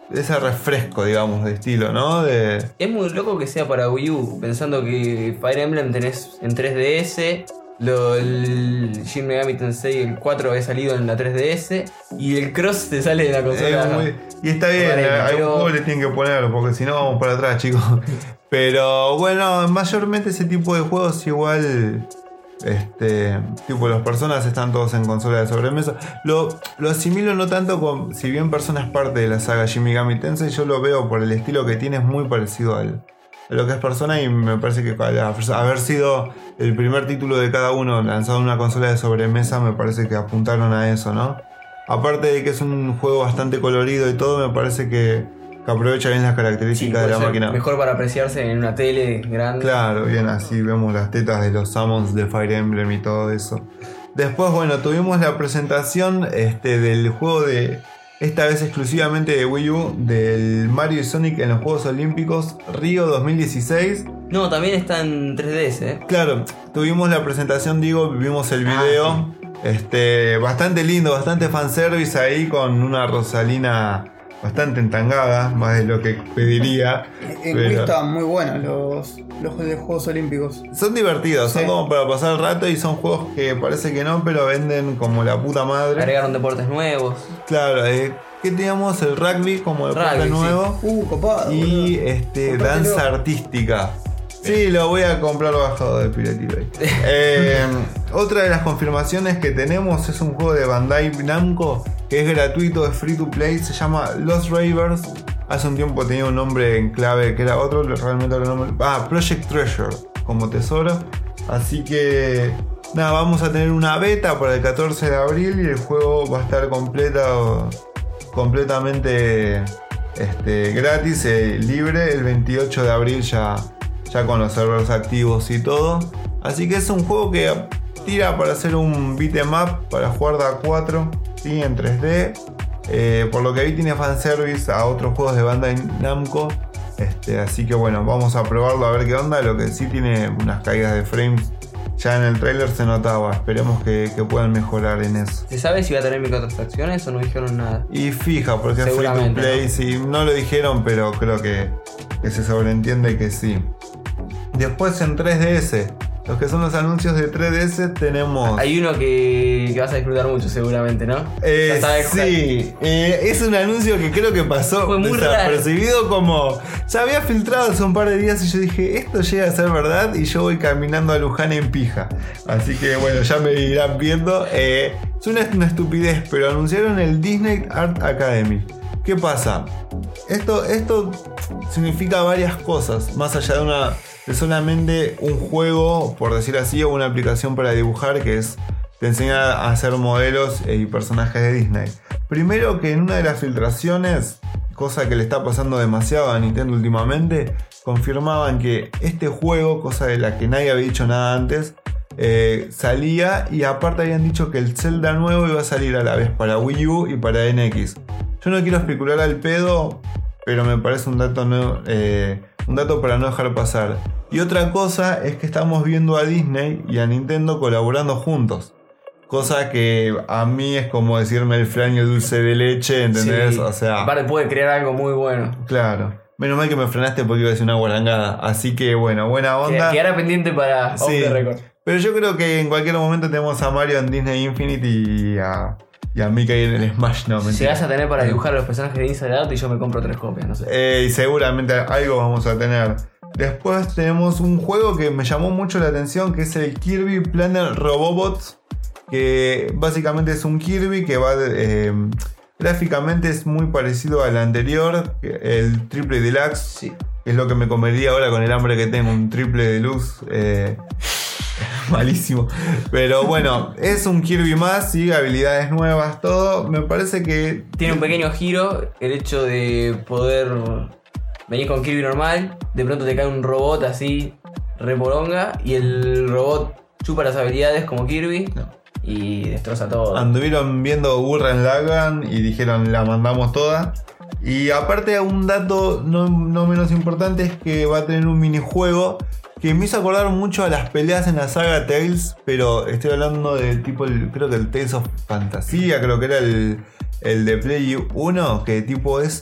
ese refresco, digamos, de estilo, ¿no? De... Es muy loco que sea para Wii U, pensando que Fire Emblem tenés en tres D S, lo, el Shin Megami Tensei el cuatro había salido en la tres D S y el Cross te sale de la consola. Es muy- y está bien, Vale, hay un pero- juego le tienen que poner, porque si no vamos para atrás, chicos. Pero bueno, mayormente ese tipo de juegos igual... Este, tipo, las personas están todos en consola de sobremesa. Lo, lo asimilo no tanto con. Si bien Persona es parte de la saga Shin Megami Tensei, yo lo veo por el estilo que tiene, es muy parecido al, a lo que es Persona. Y me parece que al haber sido el primer título de cada uno lanzado en una consola de sobremesa, me parece que apuntaron a eso, ¿no? Aparte de que es un juego bastante colorido y todo, me parece que, que aprovecha bien las Sí, características puede de la ser máquina. mejor para apreciarse en una tele grande. Claro, bien, así vemos las tetas de los summons de Fire Emblem y todo eso. Después, bueno, tuvimos la presentación este, del juego de, esta vez exclusivamente de Wii U, del Mario y Sonic en los Juegos Olímpicos Río dos mil dieciséis. No, también está en tres D S, ¿eh? Claro, tuvimos la presentación, digo, vimos el video. Este, bastante lindo, bastante fanservice ahí con una Rosalina bastante entangada, más de lo que pediría. En pero- Wii estaban muy buenos los, los de Juegos Olímpicos. Son divertidos, Sí. son como para pasar el rato y son juegos que parece que no, pero venden como la puta madre. Agregaron deportes nuevos. Claro, eh, que teníamos el rugby como deporte Rugby, nuevo Uh, copado. y boludo. este Comprátelo. danza artística. Sí, lo voy a comprar bajado de Piratito ahí. Eh, otra de las confirmaciones que tenemos es un juego de Bandai Namco que es gratuito, es free to play, se llama Lost Ravers. Hace un tiempo tenía un nombre en clave que era otro, realmente ahora no me- Ah, Project Treasure, como tesoro. Así que nada, vamos a tener una beta para el catorce de abril y el juego va a estar completo, completamente este, gratis, eh, libre, el veintiocho de abril ya, ya con los servers activos y todo. Así que es un juego que tira para hacer un beat'em up, para jugar de a cuatro, ¿sí? En tres D. Eh, por lo que vi tiene fanservice a otros juegos de Bandai Namco. Este, así que bueno, vamos a probarlo a ver qué onda. Lo que sí tiene unas caídas de frames. Ya en el trailer se notaba. Esperemos que, que puedan mejorar en eso. ¿Se sabe si va a tener microtransacciones o no dijeron nada? Y fija, porque es free to Seguramente, play. ¿no? Sí, no lo dijeron, pero creo que, que se sobreentiende que sí. Después en tres D S, los que son los anuncios de tres D S, tenemos. Hay uno que, que vas a disfrutar mucho seguramente, ¿no? Eh, Ya sabes cuál. sí, eh, es un anuncio que creo que pasó Fue muy desapercibido, como se había filtrado hace un par de días y yo dije, esto llega a ser verdad y yo voy caminando a Luján en pija. Así que bueno, ya me irán viendo. Eh, es una, una estupidez, pero anunciaron el Disney Art Academy. ¿Qué pasa? Esto, esto significa varias cosas, más allá de una de solamente un juego, por decir así, o una aplicación para dibujar que es te enseña a hacer modelos y personajes de Disney. Primero que en una de las filtraciones, cosa que le está pasando demasiado a Nintendo últimamente, confirmaban que este juego, cosa de la que nadie había dicho nada antes, eh, salía y aparte habían dicho que el Zelda nuevo iba a salir a la vez para Wii U y para N X. Yo no quiero especular al pedo, pero me parece un dato, no, eh, un dato para no dejar pasar. Y otra cosa es que estamos viendo a Disney y a Nintendo colaborando juntos. Cosa que a mí es como decirme el flan y el dulce de leche, ¿entendés? Sí. O sea, Aparte puede crear algo muy bueno. claro. Menos mal que me frenaste porque iba a decir una guarangada. Así que bueno, buena onda. Que- Quedará pendiente para Off Sí. the Record. Pero yo creo que en cualquier momento tenemos a Mario en Disney Infinity y a, y a Mickey en el Smash. No, mentira. Llegás a tener para dibujar a los personajes de Inside Out y yo me compro tres copias, no sé. Eh, y seguramente algo vamos a tener. Después tenemos un juego que me llamó mucho la atención, que es el Kirby Planet Robobots, que básicamente es un Kirby que va de, eh, gráficamente es muy parecido al anterior, el Triple Deluxe, Sí. que es lo que me comería ahora con el hambre que tengo, un Triple Deluxe. Eh, malísimo. Pero bueno, es un Kirby más, sí, habilidades nuevas, todo. Me parece que Tiene un pequeño giro, el hecho de poder venir con Kirby normal, de pronto te cae un robot así, reporonga, y el robot chupa las habilidades como Kirby y destroza todo. anduvieron viendo Gurren Lagann y dijeron la mandamos toda. Y aparte un dato no, no menos importante es que va a tener un minijuego que me hizo acordar mucho a las peleas en la saga Tales, pero estoy hablando del tipo, el, creo que el Tales of Fantasía, creo que era el, el de Play uno, que tipo es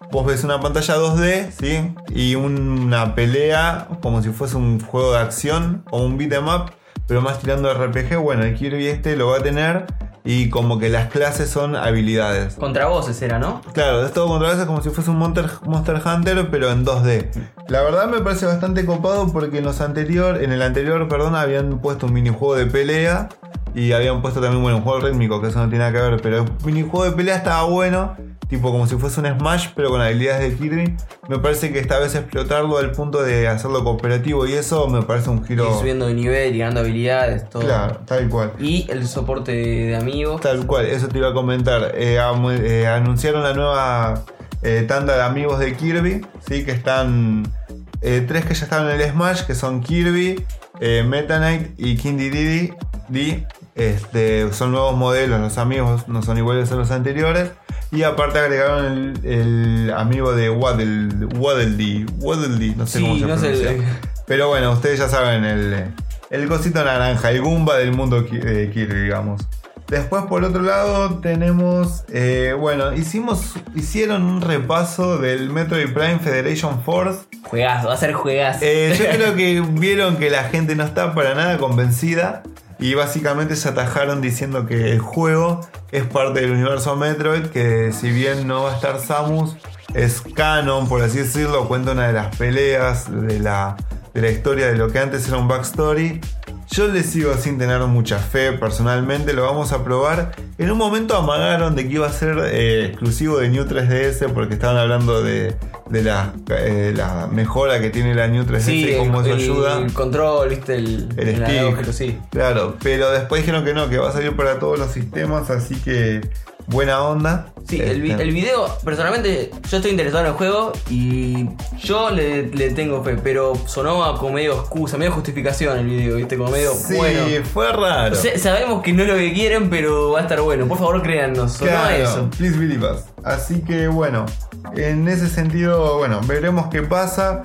vos ves una pantalla dos D, ¿sí? Y una pelea como si fuese un juego de acción o un beat 'em up, pero más tirando R P G. Bueno, el Kirby este lo va a tener y como que las clases son habilidades. Contra voces era, ¿no? Claro, es todo contra veces como si fuese un Monster, Monster Hunter, pero en dos D. La verdad me parece bastante copado porque en los anterior, en el anterior, perdón, habían puesto un minijuego de pelea y habían puesto también, bueno, un juego rítmico, que eso no tiene nada que ver, pero el minijuego de pelea estaba bueno, tipo como si fuese un Smash, pero con habilidades de Kirby. Me parece que esta vez explotarlo al punto de hacerlo cooperativo y eso me parece un giro. Y subiendo de nivel y ganando habilidades, todo. Claro, tal cual. Y el soporte de amigos. Tal cual, eso te iba a comentar. Eh, am- eh, anunciaron la nueva eh, tanda de amigos de Kirby, ¿sí? Que están eh, tres que ya estaban en el Smash, que son Kirby, eh, Meta Knight y King Dedede. D. Este, son nuevos modelos, los amigos no son iguales a los anteriores. Y aparte agregaron el, el amigo de Waddle, Waddle Dee, Waddle Dee, no sé Sí, cómo se no sé pronuncia. el- Pero bueno, ustedes ya saben, el, el cosito naranja, el Goomba del mundo Ki- eh, Kirby, digamos. Después, por otro lado, tenemos, eh, bueno, hicimos, hicieron un repaso del Metroid Prime Federation Force. Juegazo, va a ser juegazo. Eh, yo creo que vieron que la gente no está para nada convencida y básicamente se atajaron diciendo que el juego es parte del universo Metroid, que si bien no va a estar Samus, es canon, por así decirlo, cuenta una de las peleas de la, de la historia de lo que antes era un backstory. Yo le sigo sin tener mucha fe, personalmente lo vamos a probar. En un momento amagaron de que iba a ser eh, exclusivo de New tres D S porque estaban hablando de, de la, eh, la mejora que tiene la New tres D S Sí, y cómo el, eso ayuda. el control, viste, el, El el stick. analógico, sí. Claro, pero después dijeron que no, que va a salir para todos los sistemas, así que buena onda. Sí, el, vi- Este, el video, personalmente, yo estoy interesado en el juego y yo le, le tengo fe, pero sonó como medio excusa, medio justificación el video, viste, como medio Sí, bueno. fue raro. O sea, sabemos que no es lo que quieren, pero va a estar bueno. Por favor, créannos, sonó a Claro, eso. please believe us. Así que bueno, en ese sentido, bueno, veremos qué pasa.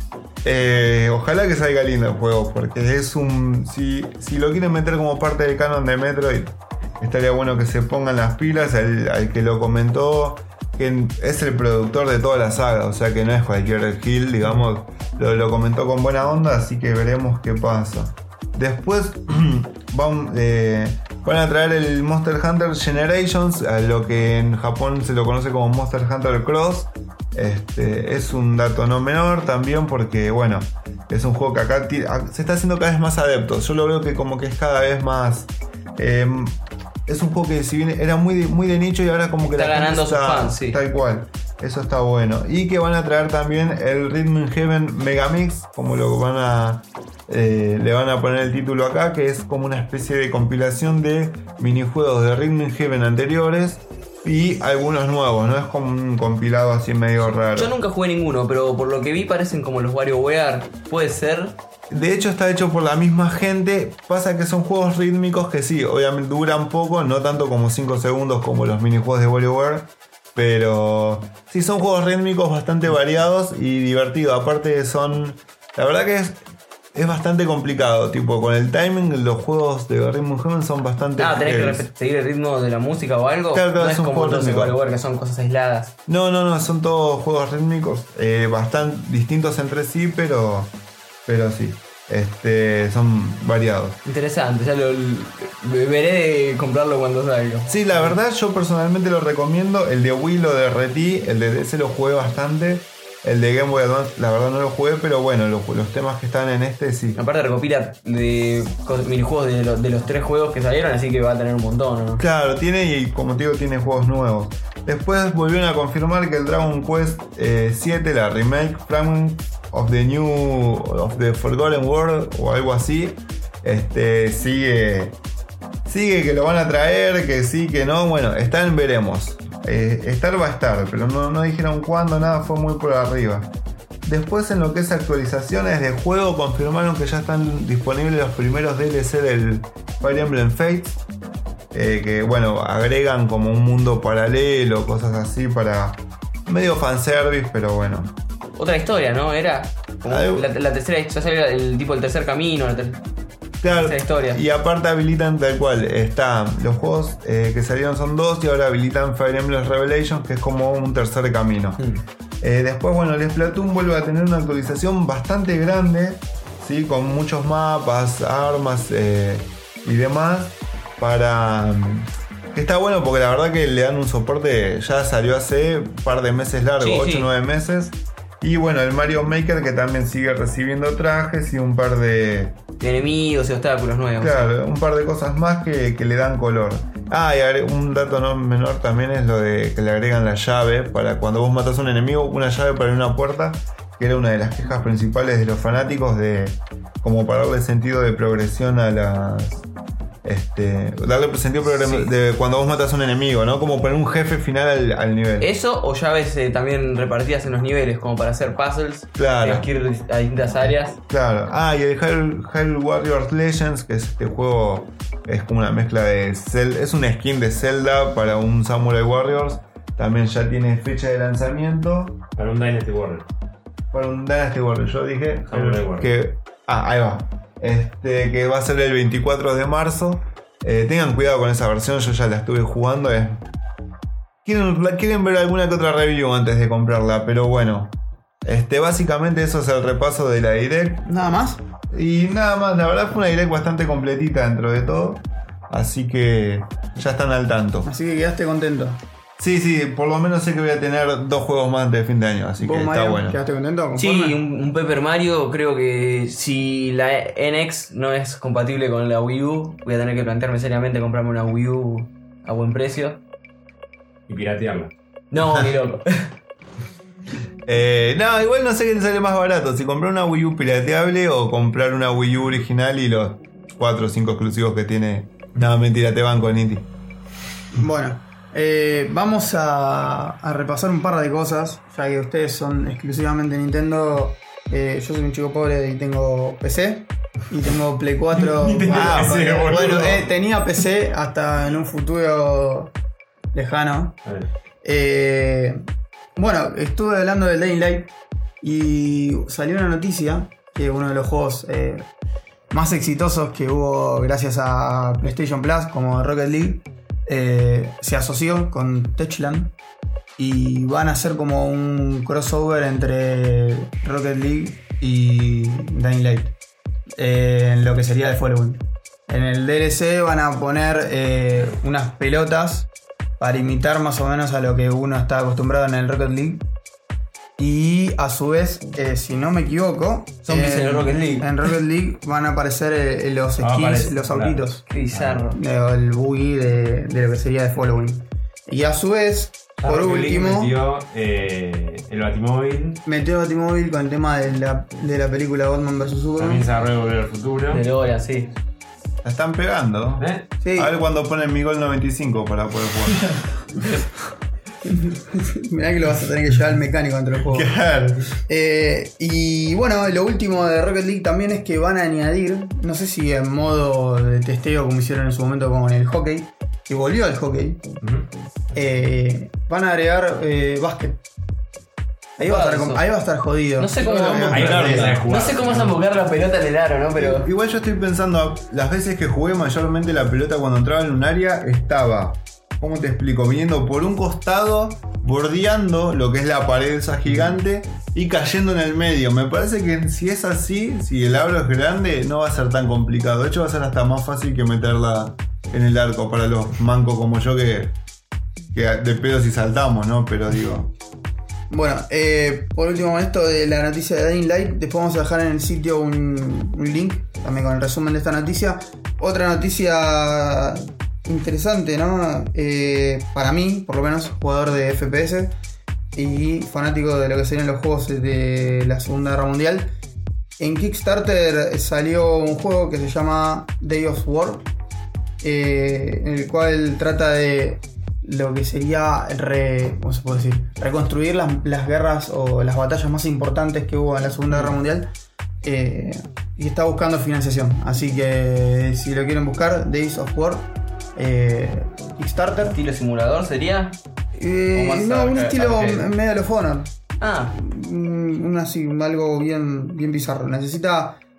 Eh, ojalá que salga lindo el juego, porque es un. Si, si lo quieren meter como parte del canon de Metroid, estaría bueno que se pongan las pilas. Al, al que lo comentó, que es el productor de toda la saga, o sea que no es cualquier Hill, digamos, lo, lo comentó con buena onda, así que veremos qué pasa. Después van, eh, van a traer el Monster Hunter Generations, a lo que en Japón se lo conoce como Monster Hunter Cross. Este, es un dato no menor también porque, bueno, es un juego que acá ti- se está haciendo cada vez más adepto. Yo lo veo que como que es cada vez más... eh, es un juego que si bien era muy de, muy de nicho y ahora como que Está la gente ganando sus está- fans, sí. Tal cual. Eso está bueno. Y que van a traer también el Rhythm in Heaven Megamix, como lo van a... Eh, le van a poner el título acá, que es como una especie de compilación de minijuegos de Rhythm in Heaven anteriores y algunos nuevos, ¿no? Es como un compilado así medio raro. Yo nunca jugué ninguno, pero por lo que vi parecen como los WarioWare. Puede ser. De hecho está hecho por la misma gente. Pasa que son juegos rítmicos que sí, obviamente duran poco, no tanto como cinco segundos como los minijuegos de WarioWare. Pero sí son juegos rítmicos bastante variados y divertidos. Aparte son... La verdad que es, es bastante complicado. Tipo, con el timing los juegos de Rhythm in Heaven son bastante... Ah, tenés que heavies. rep- seguir el ritmo de la música o algo. Claro, claro, no es es un como juego los de rítmico. WarioWare que son cosas aisladas. No, no, no, son todos juegos rítmicos, eh, bastante distintos entre sí, pero, pero sí, este, son variados. Interesante, ya lo, lo- veré de comprarlo cuando salga. Sí, la verdad yo personalmente lo recomiendo, el de Wii lo derretí, el de D S lo jugué bastante, el de Game Boy Advance la verdad no lo jugué, pero bueno, los, los temas que están en este sí. Aparte recopila de cos- minijuegos de, lo- de los tres juegos que salieron, así que va a tener un montón, ¿no? Claro, tiene y como te digo tiene juegos nuevos. Después volvieron a confirmar que el Dragon Quest eh, siete, la remake Fragment of the New of the Forgotten World o algo así, este sigue sigue que lo van a traer, que sí, que no, bueno, están veremos. Eh, estar va a estar, pero no, no dijeron cuándo, nada, fue muy por arriba. Después en lo que es actualizaciones de juego confirmaron que ya están disponibles los primeros D L C del Fire Emblem Fates. Eh, que bueno, agregan como un mundo paralelo, cosas así para medio fanservice, pero bueno. Otra historia, ¿no? Era como Algo- la, la tercera, ya salió el tipo el tercer camino. la ter- Claro, esa historia. y aparte habilitan tal cual. Está, los juegos eh, que salieron son dos y ahora habilitan Fire Emblem Revelations, que es como un tercer camino. Mm. Eh, después, bueno, el Splatoon vuelve a tener una actualización bastante grande, ¿sí? Con muchos mapas, armas eh, y demás. Para. Que está bueno porque la verdad que le dan un soporte. Ya salió hace un par de meses largo, Sí, ocho o sí. nueve meses. Y bueno, el Mario Maker que también sigue recibiendo trajes y un par de. De enemigos y obstáculos nuevos. Claro, un par de cosas más que, que le dan color. Ah, y agre- un dato no menor también es lo de que le agregan la llave para cuando vos matas a un enemigo, una llave para abrir una puerta, que era una de las quejas principales de los fanáticos de como para darle sentido de progresión a las. Este, darle sentido progre- Sí. de cuando vos matas a un enemigo, ¿no? Como poner un jefe final al, al nivel. Eso o llaves eh, también repartidas en los niveles, como para hacer puzzles. Claro. Tienes que ir a distintas áreas. Claro. Ah, y el Hyrule, Hyrule Warriors Legends, que es este juego, es como una mezcla de Zelda, es una skin de Zelda para un Samurai Warriors. También ya tiene fecha de lanzamiento Para un Dynasty Warrior. para un Dynasty Warriors. Yo dije Samurai Warriors. que ah, ahí va. Este que va a ser el veinticuatro de marzo. Eh, tengan cuidado con esa versión, yo ya la estuve jugando. Es... ¿Quieren, quieren ver alguna que otra review antes de comprarla, pero bueno. Este, básicamente eso es el repaso de la Direct. Nada más. Y nada más, la verdad fue una Direct bastante completita dentro de todo. Así que ya están al tanto. Así que quedaste contento. Sí, sí, por lo menos sé que voy a tener dos juegos más antes de fin de año, así que ¿Vos, está Mario, bueno. quedaste contento? Sí, ¿Conforme? un, un Paper Mario, creo que si la N X no es compatible con la Wii U, voy a tener que plantearme seriamente comprarme una Wii U a buen precio. Y piratearla. No, ni loco. Eh, no, igual no sé qué sale más barato, si comprar una Wii U pirateable o comprar una Wii U original y los cuatro o cinco exclusivos que tiene. No, mentira, te banco, Niti. Bueno, eh, vamos a, a repasar un par de cosas, ya que ustedes son exclusivamente Nintendo. Eh, yo soy un chico pobre y tengo P C. Y tengo Play cuatro. Ah, P C, porque- boludo. Bueno, eh, tenía P C hasta en un futuro lejano. A ver. Eh, bueno, estuve hablando del Dying Light y salió una noticia que uno de los juegos eh, más exitosos que hubo gracias a PlayStation Plus, como Rocket League, eh, se asoció con Techland y van a hacer como un crossover entre Rocket League y Dying Light, eh, en lo que sería de Following. En el D L C van a poner eh, unas pelotas para imitar más o menos a lo que uno está acostumbrado en el Rocket League. Y a su vez, eh, si no me equivoco, Zombies en el Rocket League. En Rocket League van a aparecer eh, los Ah, skins, aparece, los claro. autitos, Qué bizarro. eh, el buggy de, de lo que sería de Following. Y a su vez, Ya por Rocket League último, metió eh, el Batimóvil. metió Batimóvil con el tema de la, de la película Batman versus. Superman. También se va a revolver el futuro. De Lola, sí. La están pegando. ¿Eh? Sí. A ver cuando ponen mi gol noventa y cinco para poder jugar. Mirá que lo vas a tener que llevar al mecánico entre el juego. Claro. Eh, y bueno, lo último de Rocket League también es que van a añadir, no sé si en modo de testeo como hicieron en su momento con el hockey, que volvió al hockey, Ujú. eh, van a agregar eh, básquet. Ahí va, a estar, com- ahí va a estar jodido. No sé cómo vamos a Ahí embocar- claro que sabes jugar. No sé cómo vas a embocar la pelota en el aro, ¿no? Pero. Igual yo estoy pensando, las veces que jugué mayormente la pelota cuando entraba en un área estaba, ¿cómo te explico? Viniendo por un costado, bordeando lo que es la pared esa gigante y cayendo en el medio. Me parece que si es así, si el aro es grande, no va a ser tan complicado. De hecho va a ser hasta más fácil que meterla en el arco para los mancos como yo que, que de pedo si saltamos, ¿no? Pero digo... Bueno, eh, por último esto de la noticia de Dying Light, después vamos a dejar en el sitio un, un link también con el resumen de esta noticia. Otra noticia interesante, ¿no? Eh, para mí, por lo menos, jugador de F P S y fanático de lo que serían los juegos de la Segunda Guerra Mundial. En Kickstarter salió un juego que se llama Day of War, eh, en el cual trata de lo que sería re, ¿cómo se puede decir? reconstruir las, las guerras o las batallas más importantes que hubo en la Segunda Guerra Mundial, eh, y está buscando financiación, así que si lo quieren buscar, Days of War, eh, Kickstarter. ¿Estilo simulador sería? Eh, o más no, un arcade- estilo arcade. Medal of Honor, Ah, un, un así, algo bien, bien bizarro. Necesita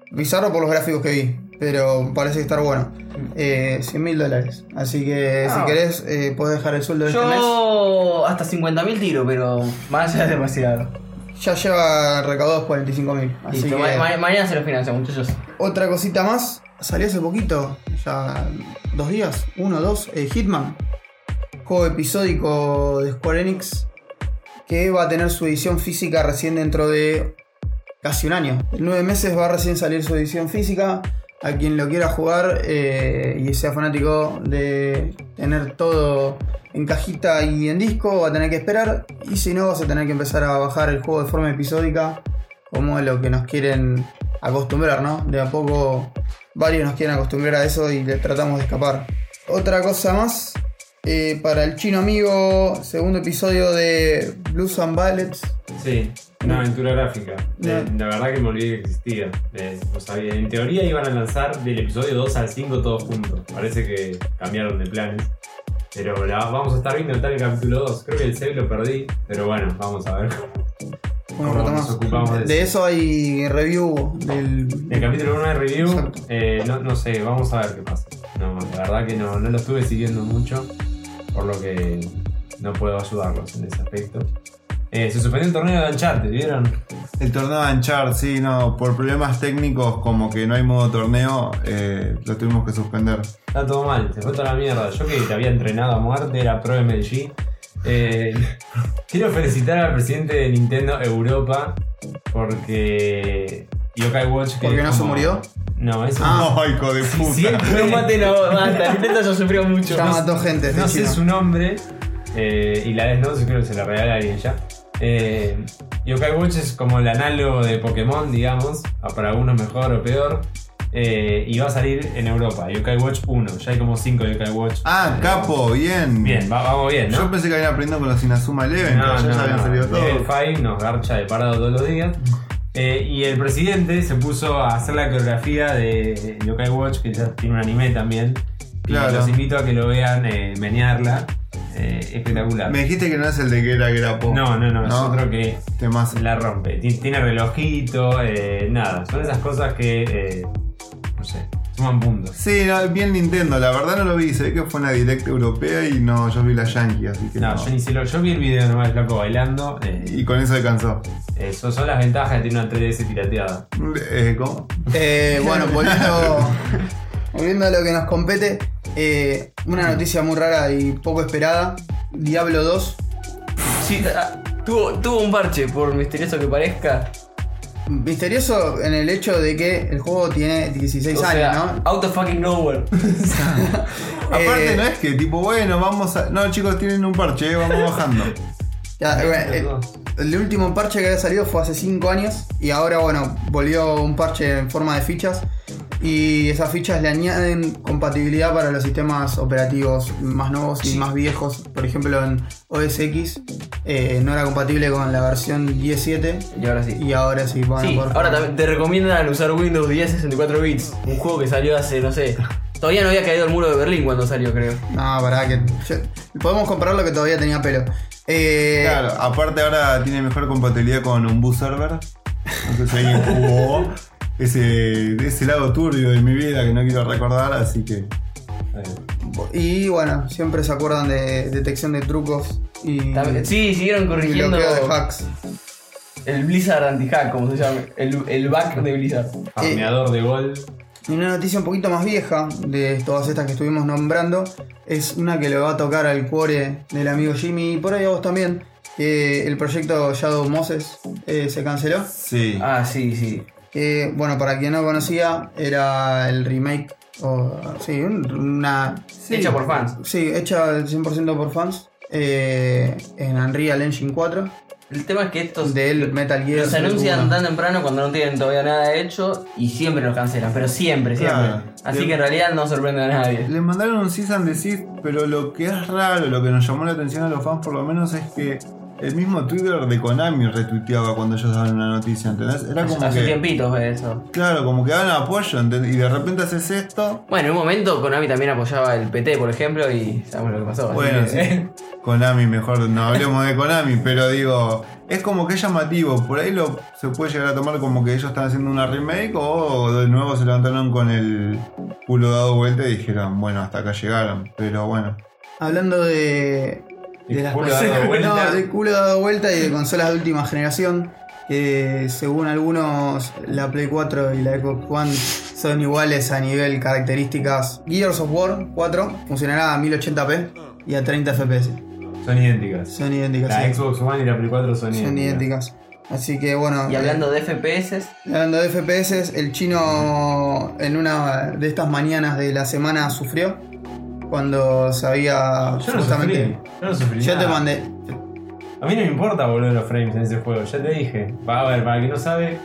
Bizarro por los gráficos que vi, pero parece estar bueno. Eh, cien mil dólares. Así que Ah. si querés, eh, podés dejar el sueldo de este mes. Yo hasta cincuenta mil tiro, pero más allá es demasiado. Ya lleva recaudados cuarenta y cinco mil. Así Listo, que ma- ma- mañana se lo financian, muchachos. otra cosita más. Salió hace poquito, ya dos días, uno, dos, eh, Hitman. Juego episódico de Square Enix que va a tener su edición física recién dentro de casi un año. En nueve meses va a recién salir su edición física. A quien lo quiera jugar eh, y sea fanático de tener todo en cajita y en disco, va a tener que esperar. Y si no, vas a tener que empezar a bajar el juego de forma episódica, como lo que nos quieren acostumbrar, ¿no? De a poco varios nos quieren acostumbrar a eso y le tratamos de escapar. Otra cosa más, eh, para el chino amigo, segundo episodio de Blues and Ballets. Sí, una aventura gráfica. Eh, No. la verdad que me olvidé que existía. Eh, no sabía. En teoría iban a lanzar del episodio dos al cinco todos juntos. Parece que cambiaron de planes. Pero la vamos a estar viendo está en el capítulo dos. Creo que el save lo perdí. Pero bueno, vamos a ver. Bueno, ¿Cómo retomamos. nos ocupamos de De eso? eso hay review del. El capítulo uno de review, Exacto. eh, no, no sé, vamos a ver qué pasa. No, la verdad que no, no lo estuve siguiendo mucho. Por lo que no puedo ayudarlos en ese aspecto. Eh, se suspendió el torneo de Uncharted, ¿vieron? El torneo de Uncharted, sí, no, por problemas técnicos, como que no hay modo torneo, eh, lo tuvimos que suspender. Está todo mal, se fue toda la mierda. Yo que te había entrenado a muerte, era pro M L G. Eh, quiero felicitar al presidente de Nintendo Europa porque Yokai Watch. Que ¿Porque es no se como- murió? No, eso Ah. ¡Ay, hijo de puta! siempre- No maten a basta, Nintendo ya sufrió mucho. Ya mató gente. No de sé chino. su nombre. eh, y la vez no, creo que se la regala a alguien ya. Eh, Yokai Watch es como el análogo de Pokémon, digamos. Para algunos mejor o peor. Eh, y va a salir en Europa. Yokai Watch uno. Ya hay como cinco Yokai Watch. Ah, capo, bien. Bien, va- vamos bien, ¿no? Yo pensé que habían aprendido con los Inazuma Eleven, No, pero ya no, se habían no. servido Level todo. cinco nos garcha de parado todos los días. Eh, y el presidente se puso a hacer la coreografía de Yokai Watch, que ya tiene un anime también. Y Claro. los invito a que lo vean eh, menearla. Eh, espectacular. Me dijiste que no es el de Gera Grapo. No, no, no, es otro que Temazo. la rompe. Ti- Tiene relojito, eh, nada. Son esas cosas que, eh, no sé, suman puntos. Sí, no, bien Nintendo, la verdad no lo vi, se ve que fue una direct europea y no, yo vi la Yankee, así que No, no. yo ni sé lo. Yo vi el video nomás, loco, bailando. Eh, Y con eso alcanzó. eso son las ventajas de tener una tres D S pirateada. Eh, ¿Cómo? Eh, bueno, volviendo, volviendo a lo que nos compete, eh, una noticia muy rara y poco esperada. Diablo dos, Sí, ah, tuvo, tuvo un parche, por misterioso que parezca. misterioso en el hecho de que el juego tiene dieciséis O años, sea, ¿no? out of fucking nowhere. Aparte Eh, no es que tipo, bueno, vamos a... No, chicos, tienen un parche, eh, vamos bajando. ya, bueno, el, el último parche que había salido fue hace cinco años y ahora, bueno, volvió un parche en forma de fichas. Y esas fichas le añaden compatibilidad para los sistemas operativos más nuevos y Sí. más viejos. Por ejemplo, en O S X eh, no era compatible con la versión diez punto siete Y ahora sí. y ahora sí van a Sí, poder ahora jugar. también te recomiendan usar Windows diez sesenta y cuatro bits. Un juego que salió hace, no sé. Todavía no había caído el muro de Berlín cuando salió, creo. No, pará, que yo- podemos comprar lo que todavía tenía pelo. Eh, Claro, aparte ahora tiene mejor compatibilidad con un bus server. Entonces alguien jugó ese, ese lado turbio de mi vida que no quiero recordar, así que... Eh, Y bueno, siempre se acuerdan de detección de trucos y, También- sí, siguieron y corrigiendo bloqueo de hacks. el Blizzard anti-hack, como se llama. El, el back de Blizzard. farmeador de gol. Y una noticia un poquito más vieja de todas estas que estuvimos nombrando es una que le va a tocar al cuore del amigo Jimmy y por ahí a vos también. Que el proyecto Shadow Moses eh, se canceló. Sí. Ah, sí, sí. Que, bueno, para quien no conocía, era el remake. O, sí, un- una. Hecha por fans. Sí, hecha al cien por ciento por fans. eh, en Unreal Engine cuatro. El tema es que estos Del Metal Gear. los anuncian uno. tan temprano cuando no tienen todavía nada hecho y siempre los cancelan, pero siempre, siempre. Claro. Así que en realidad no sorprende a nadie. Le mandaron un Cease and Desist, pero lo que es raro, lo que nos llamó la atención a los fans por lo menos es que el mismo Twitter de Konami retuiteaba cuando ellos daban una noticia, ¿entendés? Era como Hace que... tiempitos de eso. Claro, como que daban apoyo, ¿entendés? Y de repente haces esto... Bueno, en un momento Konami también apoyaba el P T, por ejemplo, y sabemos lo que pasó. así Bueno, que- sí. Konami, mejor no hablemos de Konami, pero digo, es como que es llamativo. Por ahí lo se puede llegar a tomar como que ellos están haciendo una remake o de nuevo se levantaron con el culo dado vuelta y dijeron, bueno, hasta acá llegaron. Pero bueno. Hablando de. de El las culo dado consolas- vuelta. No, de culo dado vuelta y de consolas de última generación. Que según algunos, la Play cuatro y la Xbox One son iguales a nivel características. Gears of War cuatro funcionará a mil ochenta p y a treinta F P S. Son idénticas. Son idénticas. La sí. Xbox One y la Play cuatro son idénticas. Son idénticas. Así que bueno. Y hablando de F P S, Hablando de F P S, el chino en una de estas mañanas de la semana sufrió cuando sabía Yo no justamente. sufrí. Yo no sufrí. Yo te nada. mandé. A mí no me importa volver los frames en ese juego, ya te dije. Va a ver, para el que no sabe.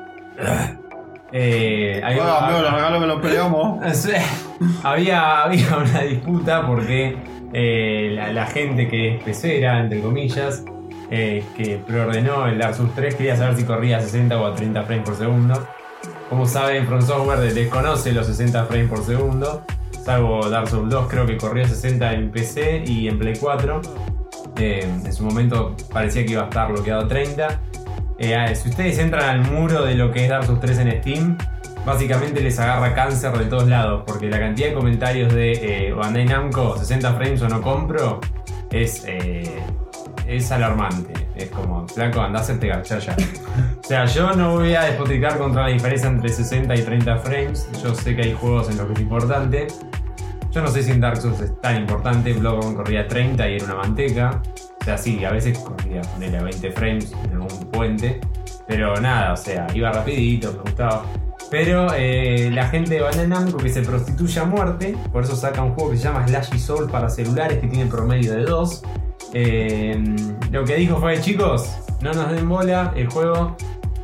Eh, hay- Ah, amigo, los regalos que los peleamos. Sí. había, había una disputa porque eh, la, la gente que es pecera, entre comillas, eh, que preordenó el Dark Souls tres quería saber si corría a sesenta o a treinta frames por segundo. Como saben, From Software desconoce los sesenta frames por segundo, salvo Dark Souls dos, creo que corría a sesenta en P C y en Play cuatro. Eh, en su momento parecía que iba a estar bloqueado a treinta. Eh, si ustedes entran al muro de lo que es Dark Souls tres en Steam, básicamente les agarra cáncer de todos lados, porque la cantidad de comentarios de eh, Bandai Namco, sesenta frames o no compro, es, eh, es alarmante. Es como, flaco, andá a hacerte garchar ya. O sea, yo no voy a despotricar contra la diferencia entre sesenta y treinta frames. Yo sé que hay juegos en los que es importante. Yo no sé si en Dark Souls es tan importante. Bloodborne corría a treinta y era una manteca. O sea, sí, a veces corría ponerle a veinte frames en algún puente. Pero nada, o sea, iba rapidito, me gustaba. Pero eh, la gente de Bandai Namco que se prostituye a muerte, por eso saca un juego que se llama Slashy Soul para celulares que tiene promedio de dos. Eh, lo que dijo fue, chicos, no nos den bola, el juego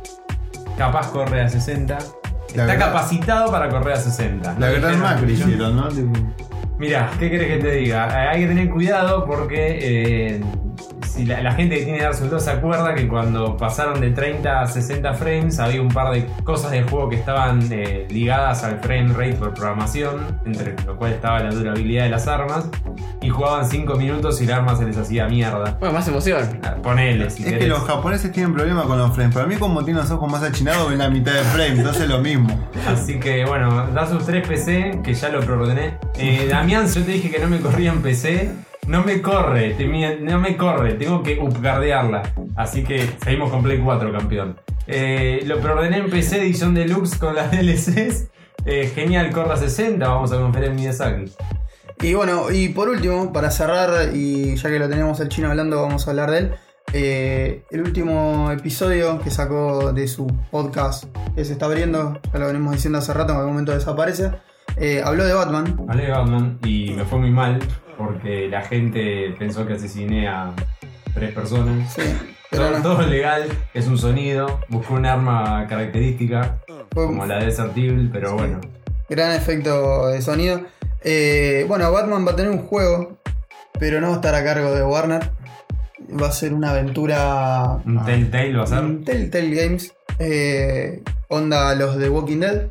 capaz corre a sesenta. La Está verdad- capacitado para correr a sesenta. La No gran dijeron- Macri hicieron, ¿no? Tipo, Mirá, ¿qué querés que te diga? Eh, Hay que tener cuidado porque eh, si la, la gente que tiene Dark Souls dos se acuerda que cuando pasaron de treinta a sesenta frames había un par de cosas del juego que estaban eh, ligadas al frame rate por programación, entre lo cual estaba la durabilidad de las armas, y jugaban cinco minutos y el arma se les hacía mierda. bueno, más emoción. Ah, Ponele, si es que querés. los japoneses tienen problemas con los frames. Para mí, como tienen los ojos más achinados, ven la mitad de frame, entonces es lo mismo. Así que bueno, Dark Souls tres P C, que ya lo preordené. Eh, Damián, yo te dije que no me corría en P C. No me corre, te mien- no me corre, tengo que upgradearla. Así que seguimos con Play cuatro, campeón. Eh, lo preordené en P C, edición deluxe con las D L Cs. Eh, genial, corre a sesenta, vamos a confiar en Miyazaki. Y bueno, y por último, para cerrar, y ya que lo tenemos al chino hablando, vamos a hablar de él. Eh, el último episodio que sacó de su podcast que se está abriendo, ya lo venimos diciendo hace rato, en algún momento desaparece. Eh, habló de Batman. Hablé de Batman y me fue muy mal porque la gente pensó que asesiné a tres personas. Sí, pero Todo, no. todo legal, es un sonido. Busqué un arma característica Fue- como la Desert Evil, pero bueno. Gran efecto de sonido. Eh, bueno, Batman va a tener un juego, pero no va a estar a cargo de Warner. Va a ser una aventura. Un Telltale va a ser. un Telltale Games. eh, onda los de Walking Dead.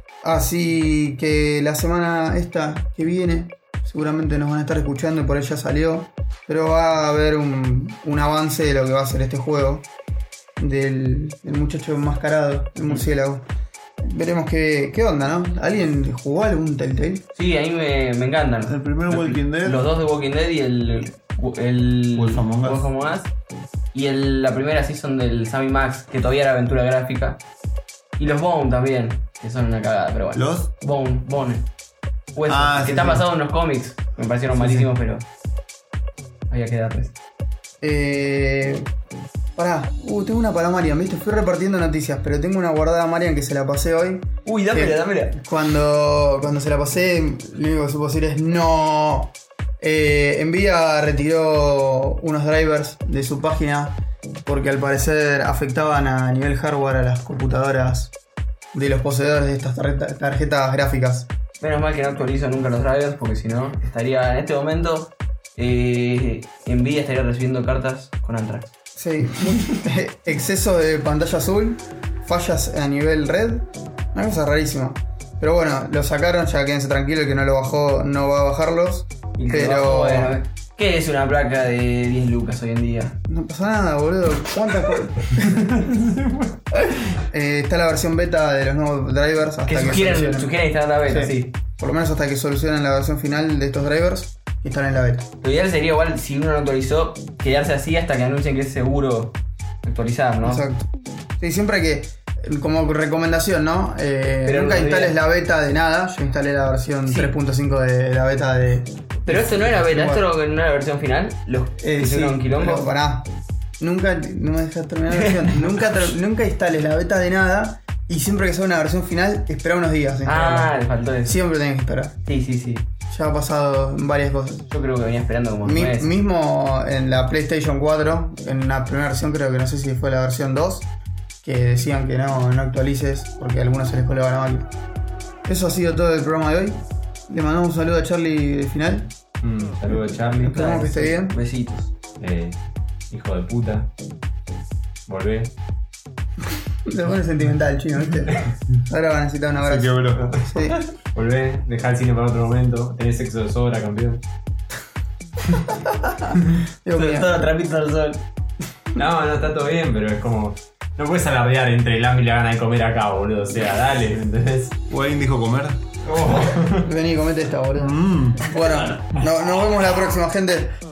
Así que la semana esta que viene, seguramente nos van a estar escuchando y por ahí ya salió. Pero va a haber un, un avance de lo que va a ser este juego. Del, del muchacho enmascarado, el murciélago. Veremos qué, qué onda, ¿no? ¿Alguien jugó algún Telltale? Sí, a mí me, me encantan. El primer Walking Dead. Los dos de Walking Dead y el. el Wolf Among Us. Wolf Among Us. Y el, la primera season del Sammy Max, que todavía era aventura gráfica. Y los Bone también, que son una cagada, pero bueno. ¿Los? Bone, Bone. Huesos, Ah, que sí, están sí. basados en los cómics. Me parecieron Sí, malísimos, pero. Había que darles. Eh, pará, uh, tengo una para Marian, ¿viste? Fui repartiendo noticias, pero tengo una guardada a Marian que se la pasé hoy. Uy, dámela, dámela, dámela. Cuando, cuando se la pasé, lo único que supo decir es no. Eh, Nvidia retiró unos drivers de su página porque al parecer afectaban a nivel hardware a las computadoras de los poseedores de estas tarjeta- tarjetas gráficas. Menos mal que no actualizo nunca los drivers, porque si no, estaría en este momento eh, Nvidia estaría recibiendo cartas con Antrax. Sí, exceso de pantalla azul, fallas a nivel red, una cosa rarísima. Pero bueno, lo sacaron, ya quédense tranquilos, el que no lo bajó no va a bajarlos. Y el que Pero bajó, bueno, ¿qué es una placa de diez lucas hoy en día? no pasa nada, boludo. ¿Cuántas cosas? eh, está la versión beta de los nuevos drivers hasta Que que, sugieren, solucionen. sugieren instalar la beta, sí. Sí. Por lo menos hasta que solucionen la versión final de estos drivers que están en la beta. Lo ideal sería igual, si uno no actualizó, quedarse así hasta que anuncien que es seguro actualizar, ¿no? Exacto. Sí, siempre hay que, como recomendación, ¿no? Eh, Pero nunca no instales olvides. la beta de nada. Yo instalé la versión Sí. tres punto cinco de la beta de... Pero esto no era beta, esto no era la versión final. Los Eh, que sí, tuvieron quilombo. pero pará. Nunca, no me dejas terminar la versión. nunca, ter- nunca instales la beta de nada y siempre que sea una versión final, espera unos días. en Ah, instalarla. le faltó eso. Siempre tenés que esperar. Sí, sí, sí. Ya ha pasado en varias cosas. Yo creo que venía esperando como un Mi- mes. mismo en la PlayStation cuatro, en la primera versión, creo que no sé si fue la versión dos, que decían que no, no actualices porque a algunos se les colgaba la máquina. Eso ha sido todo el programa de hoy. Le mandamos un saludo a Charlie de final. Mm, saludos, Charlie. Esperamos que esté bien. Besitos. Eh, hijo de puta. Volvé. Se pone sentimental, chino, ¿viste? Ahora va a necesitar un Se abrazo. quebró. Sí. Volvé. Dejá el cine para otro momento. Tenés sexo de sobra, campeón. Digo que- Todo trapito al sol. No, no, está todo bien, pero es como. No puedes alardear entre el hambre y la gana de comer acá, boludo. O sea, dale, ¿me entendés? Wayne dijo comer. Oh. Vení, comete esta, boludo. Mm. Bueno, no- nos vemos la próxima, gente.